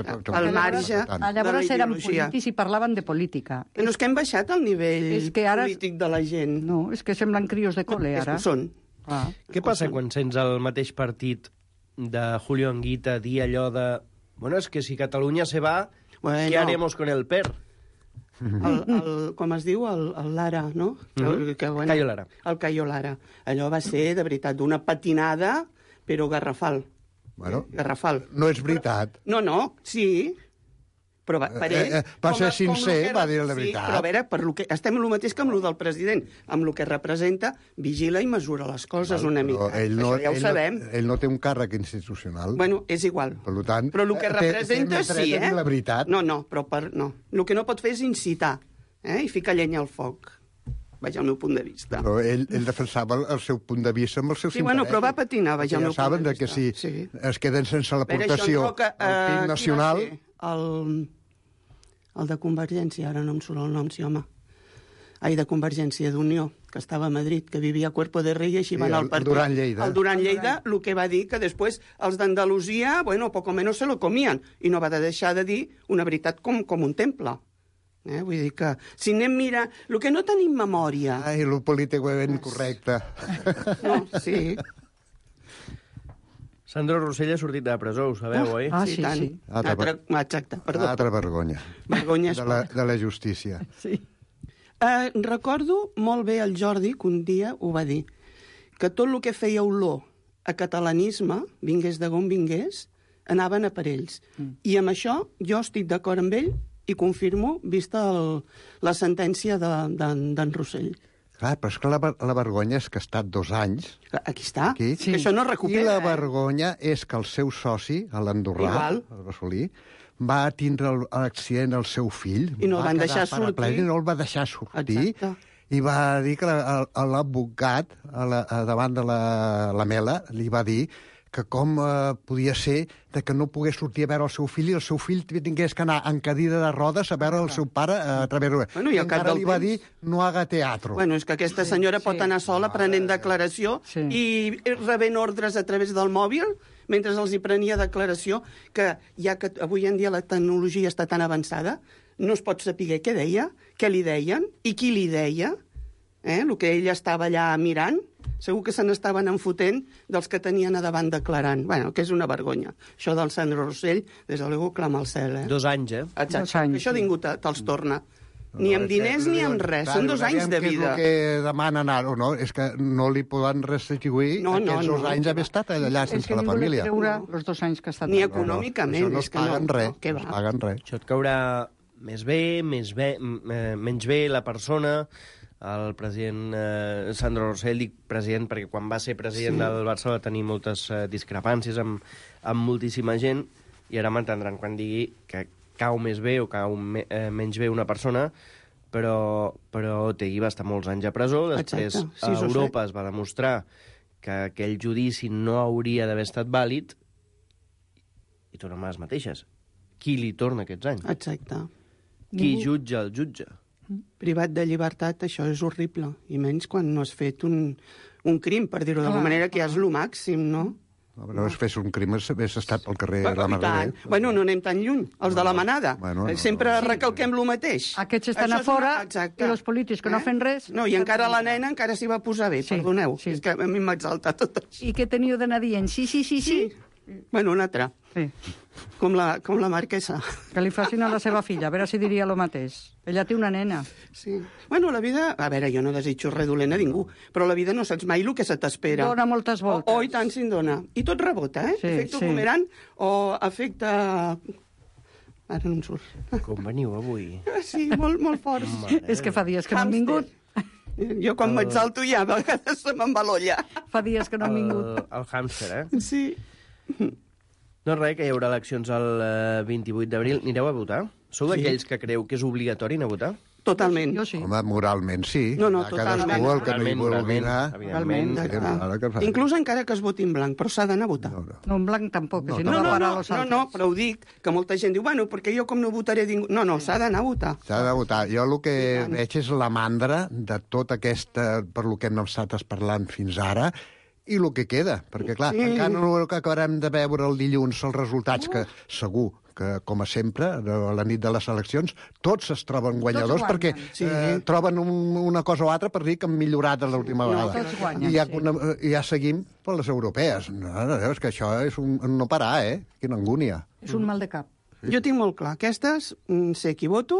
El marge Llavors eren polítics i parlaven de política. No és que hem baixat el nivell és que ara... polític de la gent. No, és que semblen crios de col·le, ara. És que són. Ah. Què passa quan sents el mateix partit de Julio Anguita dir allò de... Bueno, és que si Catalunya se va, bueno, ¿qué haremos con el P E R? El, el, com es diu, el, el Lara, no? Mm-hmm. Que, bueno, Cayo Lara. El Cayo Lara. Allò va ser, de veritat, d'una patinada, però garrafal. Bueno, garrafal. No és veritat. No, no, sí. Però va, per ell... Eh, eh, va ser sincer, va dir la veritat. Sí, però a veure, per lo que, estem en el mateix que amb el del president. Amb el que representa, vigila i mesura les coses Val, una mica. Ell no, Això ja ho ell sabem. No, ell no té un càrrec institucional. Bueno, és igual. Per tant, però el que representa té, té sí, eh? La veritat. No, no, però per, no. El que no pot fer és incitar, eh? I ficar llenya al foc. Vaja, el meu punt de vista. Però ell, ell defensava el seu punt de vista amb els seus sí, interessos. Bueno, però va patinar, vaja, el meu ja punt de vista. Ja saben que si sí. es queden sense l'aportació Roca, al P I B nacional... El, el de Convergència, ara no em surt el nom, sí, home. Ai, de Convergència d'Unió, que estava a Madrid, que vivia a Cuerpo de Rey i així sí, va anar al partit. El Duran Lleida. El Duran Lleida, el que va dir que després els d'Andalusia, bueno, poco menos se lo comien, i no va de deixar de dir una veritat com, com un temple. Eh? Vull dir que, si anem mira... El que no tenim memòria... Ai, el políticament correcte. No, sí... Sandro Rossell ha sortit de la presó, ho sabeu, oi? Ah, sí, sí. Altra, Altra, exacte, perdó. Altra vergonya. Vergonya de la, de la justícia. Sí. Uh, recordo molt bé el Jordi, que un dia ho va dir, que tot el que feia olor a catalanisme, vingués de on vingués, anaven a per ells. Mm. I amb això jo estic d'acord amb ell i confirmo, vista el, la sentència d'en de, Rossell. Clar, però és que la, la vergonya és que ha estat dos anys... Aquí està, aquí, sí. Que això no recupera. I la eh? vergonya és que el seu soci, l'Andorrà, el Bassolí, va tindre l'accident al seu fill... I no el van deixar sortir. I no el va deixar sortir. Exacte. I va dir que l'advocat, davant de la, la Mela, li va dir que com eh, podia ser de que no pogués sortir a veure el seu fill i el seu fill tingués que anar en cadira de rodes a veure el seu pare eh, a través de... Bueno, i, I encara li va dir no haga teatro. Bueno, és que aquesta senyora sí, pot anar sola sí. prenent declaració sí. i rebent ordres a través del mòbil mentre els hi prenia declaració, que ja que avui en dia la tecnologia està tan avançada, no es pot saber què deia, què li deien i qui li deia, eh? El que ella estava allà mirant, segur que se n'estaven enfotent dels que tenien a davant declarant. Bueno, que és una vergonya. Això del Sandro Rossell, des de l'ego, clama al cel, eh? Dos anys, eh? Exacte. Dos anys, això ningú te, te'ls torna. Ni amb diners ni amb res. Són dos anys de vida. Què és el que demanen ara, no? És que no li poden restituir no, no, aquests dos no, anys no. haver estat allà sense la família. És que ningú li treure els dos anys que ha estat... Ni econòmicament. No, no, això no es paguen res. No, no es paguen res. Això et caurà més bé, més bé, menys bé la persona... El president eh, Sandro Rossell, dic president perquè quan va ser president sí. del Barça va tenir moltes eh, discrepàncies amb, amb moltíssima gent, i ara m'entendran quan digui que cau més bé o cau me, eh, menys bé una persona, però, però Otegi va estar molts anys a presó, després sí, a Europa es va demostrar que aquell judici no hauria d'haver estat vàlid, i tornem a les mateixes. Qui li torna aquests anys? Exacte. Qui Ningú. jutja el jutge? Privat de llibertat, això és horrible. I menys quan no has fet un, un crim, per dir-ho d'alguna Clar, manera, que ja és lo màxim, no? No, no, si fes un crim, hagués estat pel carrer Bueno, la i Mercè. tant. Bueno, no anem tan lluny. Els de la manada. Bueno, no, Sempre no. recalquem lo mateix. Aquests estan Això a és fora una- Exacte. i els polítics que no fan res... No, i encara la nena encara s'hi va posar bé, perdoneu. És que a mi m'exalta tot això. I què teniu d'anar dient? Sí, sí, sí, sí? Bueno, una altra. Sí. Com la, com la marquesa. Que li facin a la seva filla, a veure si diria el mateix. Ella té una nena. Sí. Bueno, la vida... A veure, jo no desitjo res dolent a ningú, però la vida no saps mai el que se t'espera. Dona moltes voltes. O, o i tant si en dona. I tot rebota, eh? Sí, Efecte sí. bumerang o efecte... Ara no em surt. Com veniu avui? Sí, molt, molt forts. Mare. És que fa dies que no han vingut. Jo quan m'exalto ja a vegades se me'n va l'olla. Fa dies que no han vingut. El, el hàmster, eh? Sí. No res, que hi haurà eleccions el eh, vint-i-vuit d'abril. Anireu a votar? Sou d'aquells que creu que és obligatori anar a votar? Totalment. Jo sí. Home, moralment sí. No, no, Hi ha totalment. cadascú el que no hi Moralment, vulgui moralment, anar. evidentment. Sí, ara que fa- Inclús encara que es voti en blanc, però s'ha d'anar a votar. No, no. No, en blanc tampoc, que si no, No, va no, parar no, los no, altres. no, però ho dic, que molta gent diu, bueno, perquè jo com no votaré ningú... No, no, s'ha d'anar a votar. S'ha de votar. Jo el que I tant. veig és la mandra de tot aquesta, per lo que hem estat parlant fins ara, i el que queda. Perquè, clar, Sí. encara no que acabarem de veure el dilluns els resultats, que segur que, com a sempre, a la nit de les eleccions, tots es troben guanyadors guanyen. perquè Sí. eh, troben un, una cosa o altra per dir que han millorat de l'última No, vegada. tots guanyen, I ja, sí. una, I ja seguim per les europees. No, no, és que això és un no parar, eh? Quina angúnia. És un mal de cap. Jo tinc molt clar, aquestes mm, sé qui voto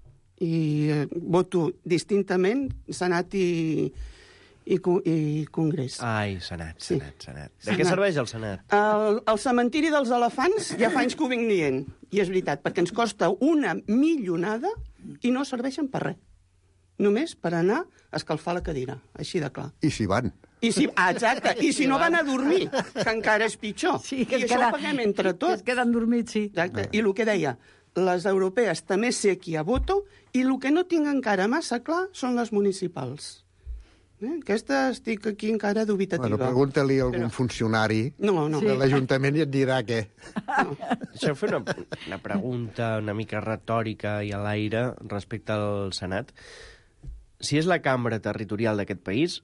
i eh, voto distintament Senat i, i, co- i Congrés. Ai, Senat, Sí. Senat, Senat. De Senat. què serveix el Senat? El, el cementiri dels elefants ja fa anys que ho vinc dient, i és veritat, perquè ens costa una millonada i no serveixen per res. Només per anar a escalfar la cadira, així de clar. I si van. I si, ah, exacte, i si no van a dormir, que encara és pitjor. Sí, que I es això queda- ho paguem entre Que tots. es queden dormits, sí. Exacte. I el que deia, les europees també sé qui a voto, i el que no tinc encara massa clar són les municipals. Eh? Aquesta estic aquí encara dubitativa. Bueno, pregunta-li a algun Però- funcionari No, no. de l'Ajuntament i et dirà què. Deixeu fer una, una pregunta una mica retòrica i a l'aire respecte al Senat. Si és la cambra territorial d'aquest país,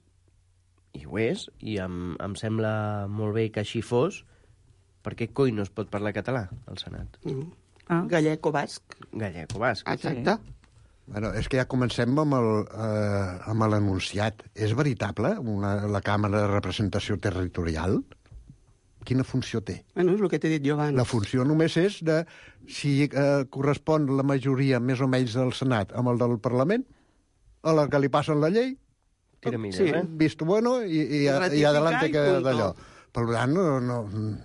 i ho és, i em, em sembla molt bé que així fos, per què coi no es pot parlar català al Senat? Mm. Ah. Gallec o basc. Gallec o basc. Exacte. Bueno, és que ja comencem amb el, eh, amb l'enunciat. És veritable una, la Càmera de Representació Territorial? Quina funció té? Bueno, és el que t'he dit jo abans. La funció només és de si eh, correspon la majoria més o menys del Senat amb el del Parlament, a la que li passen la llei, Tira milles, Sí. eh? visto bueno, i, i, i Ratificar adelante i que punto. d'allò. Per tant, no, no,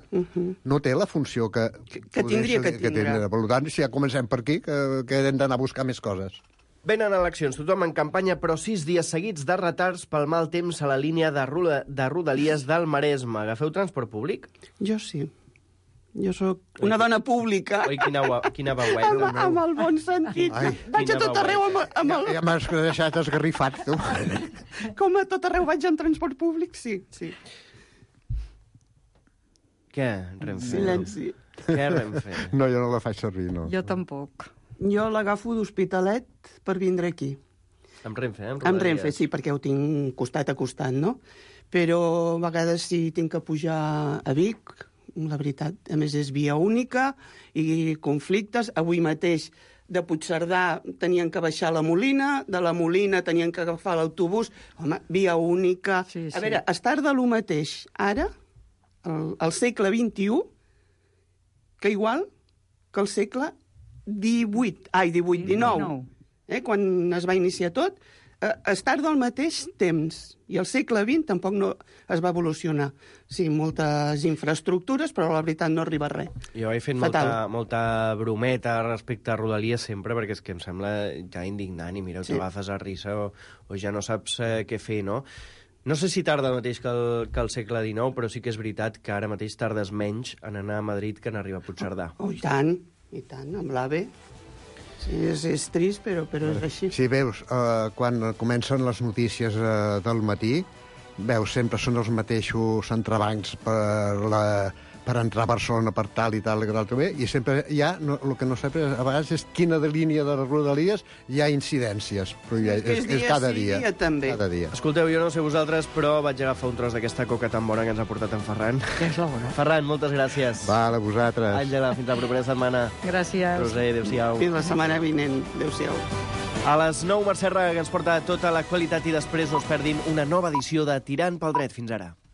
no té la funció que, Que- que tindria que que tindre. tindre. Per tant, si ja comencem per aquí, que, que hem d'anar a buscar més coses. Venen eleccions, tothom en campanya, però sis dies seguits de retards pel mal temps a la línia de, Roda, de Rodalies del Maresme. Agafeu transport públic? Jo sí. Jo sóc una dona pública. Oi, quina, gua- quina Amb, veueta. amb el bon sentit. Ai, vaig a quina tot arreu amb, amb el... Ja m'has deixat esgarrifat, tu. Com a tot arreu vaig en transport públic, sí. sí. Què, Renfe? Silenci. Què, Renfe? No, jo no la faig servir, no. Jo tampoc. Jo l'agafo d'Hospitalet per vindre aquí. Amb Renfe, eh? Amb Renfe, sí, perquè ho tinc costat a costat, no? Però a vegades si tinc que pujar a Vic, la veritat, a més és via única i conflictes. Avui mateix de Puigcerdà tenien que baixar a la Molina, de la Molina tenien que agafar l'autobús. Home, via única... Sí, sí. A veure, es tarda el mateix ara, al, al segle vint-i-u, que igual que el segle divuit, ai, divuit, dinou, eh, quan es va iniciar tot, eh, es tarda al mateix temps. I al segle vint tampoc no es va evolucionar. Sí, moltes infraestructures, però la veritat no arriba a res. Jo he fet molta, Fatal. molta brometa respecte a Rodalies sempre, perquè és que em sembla ja indignant i mira, Sí. te agafes a risa o, o ja no saps eh, què fer, no? No sé si tarda el mateix que el, que el segle dinou, però sí que és veritat que ara mateix tardes menys en anar a Madrid que en arribar a Puigcerdà. Oh, i tant, i tant, amb l'AVE. Sí, és, és trist, però, però és així. Si veus, eh, quan comencen les notícies eh, del matí, veus, sempre són els mateixos entrebancs per la, per entrar a Barcelona per tal i tal, i l'altre bé, i sempre hi ha, no, el que no sé a vegades és quina de línia de les Rodalies hi ha incidències, però ja, és, és, és cada sí, dia. dia també. Cada dia. Escolteu, jo no sé vosaltres, però vaig agafar un tros d'aquesta coca tan bona que ens ha portat en Ferran. Que és la bona. Ferran, moltes gràcies. Val, a vosaltres. Àngela, fins la propera setmana. Gràcies. Roser, adéu-siau. Fins la setmana vinent. Adéu-siau. A les nou, Mercè Raga, que ens porta tota l'actualitat, i després no us perdin una nova edició de Tirant pel Dret. Fins ara.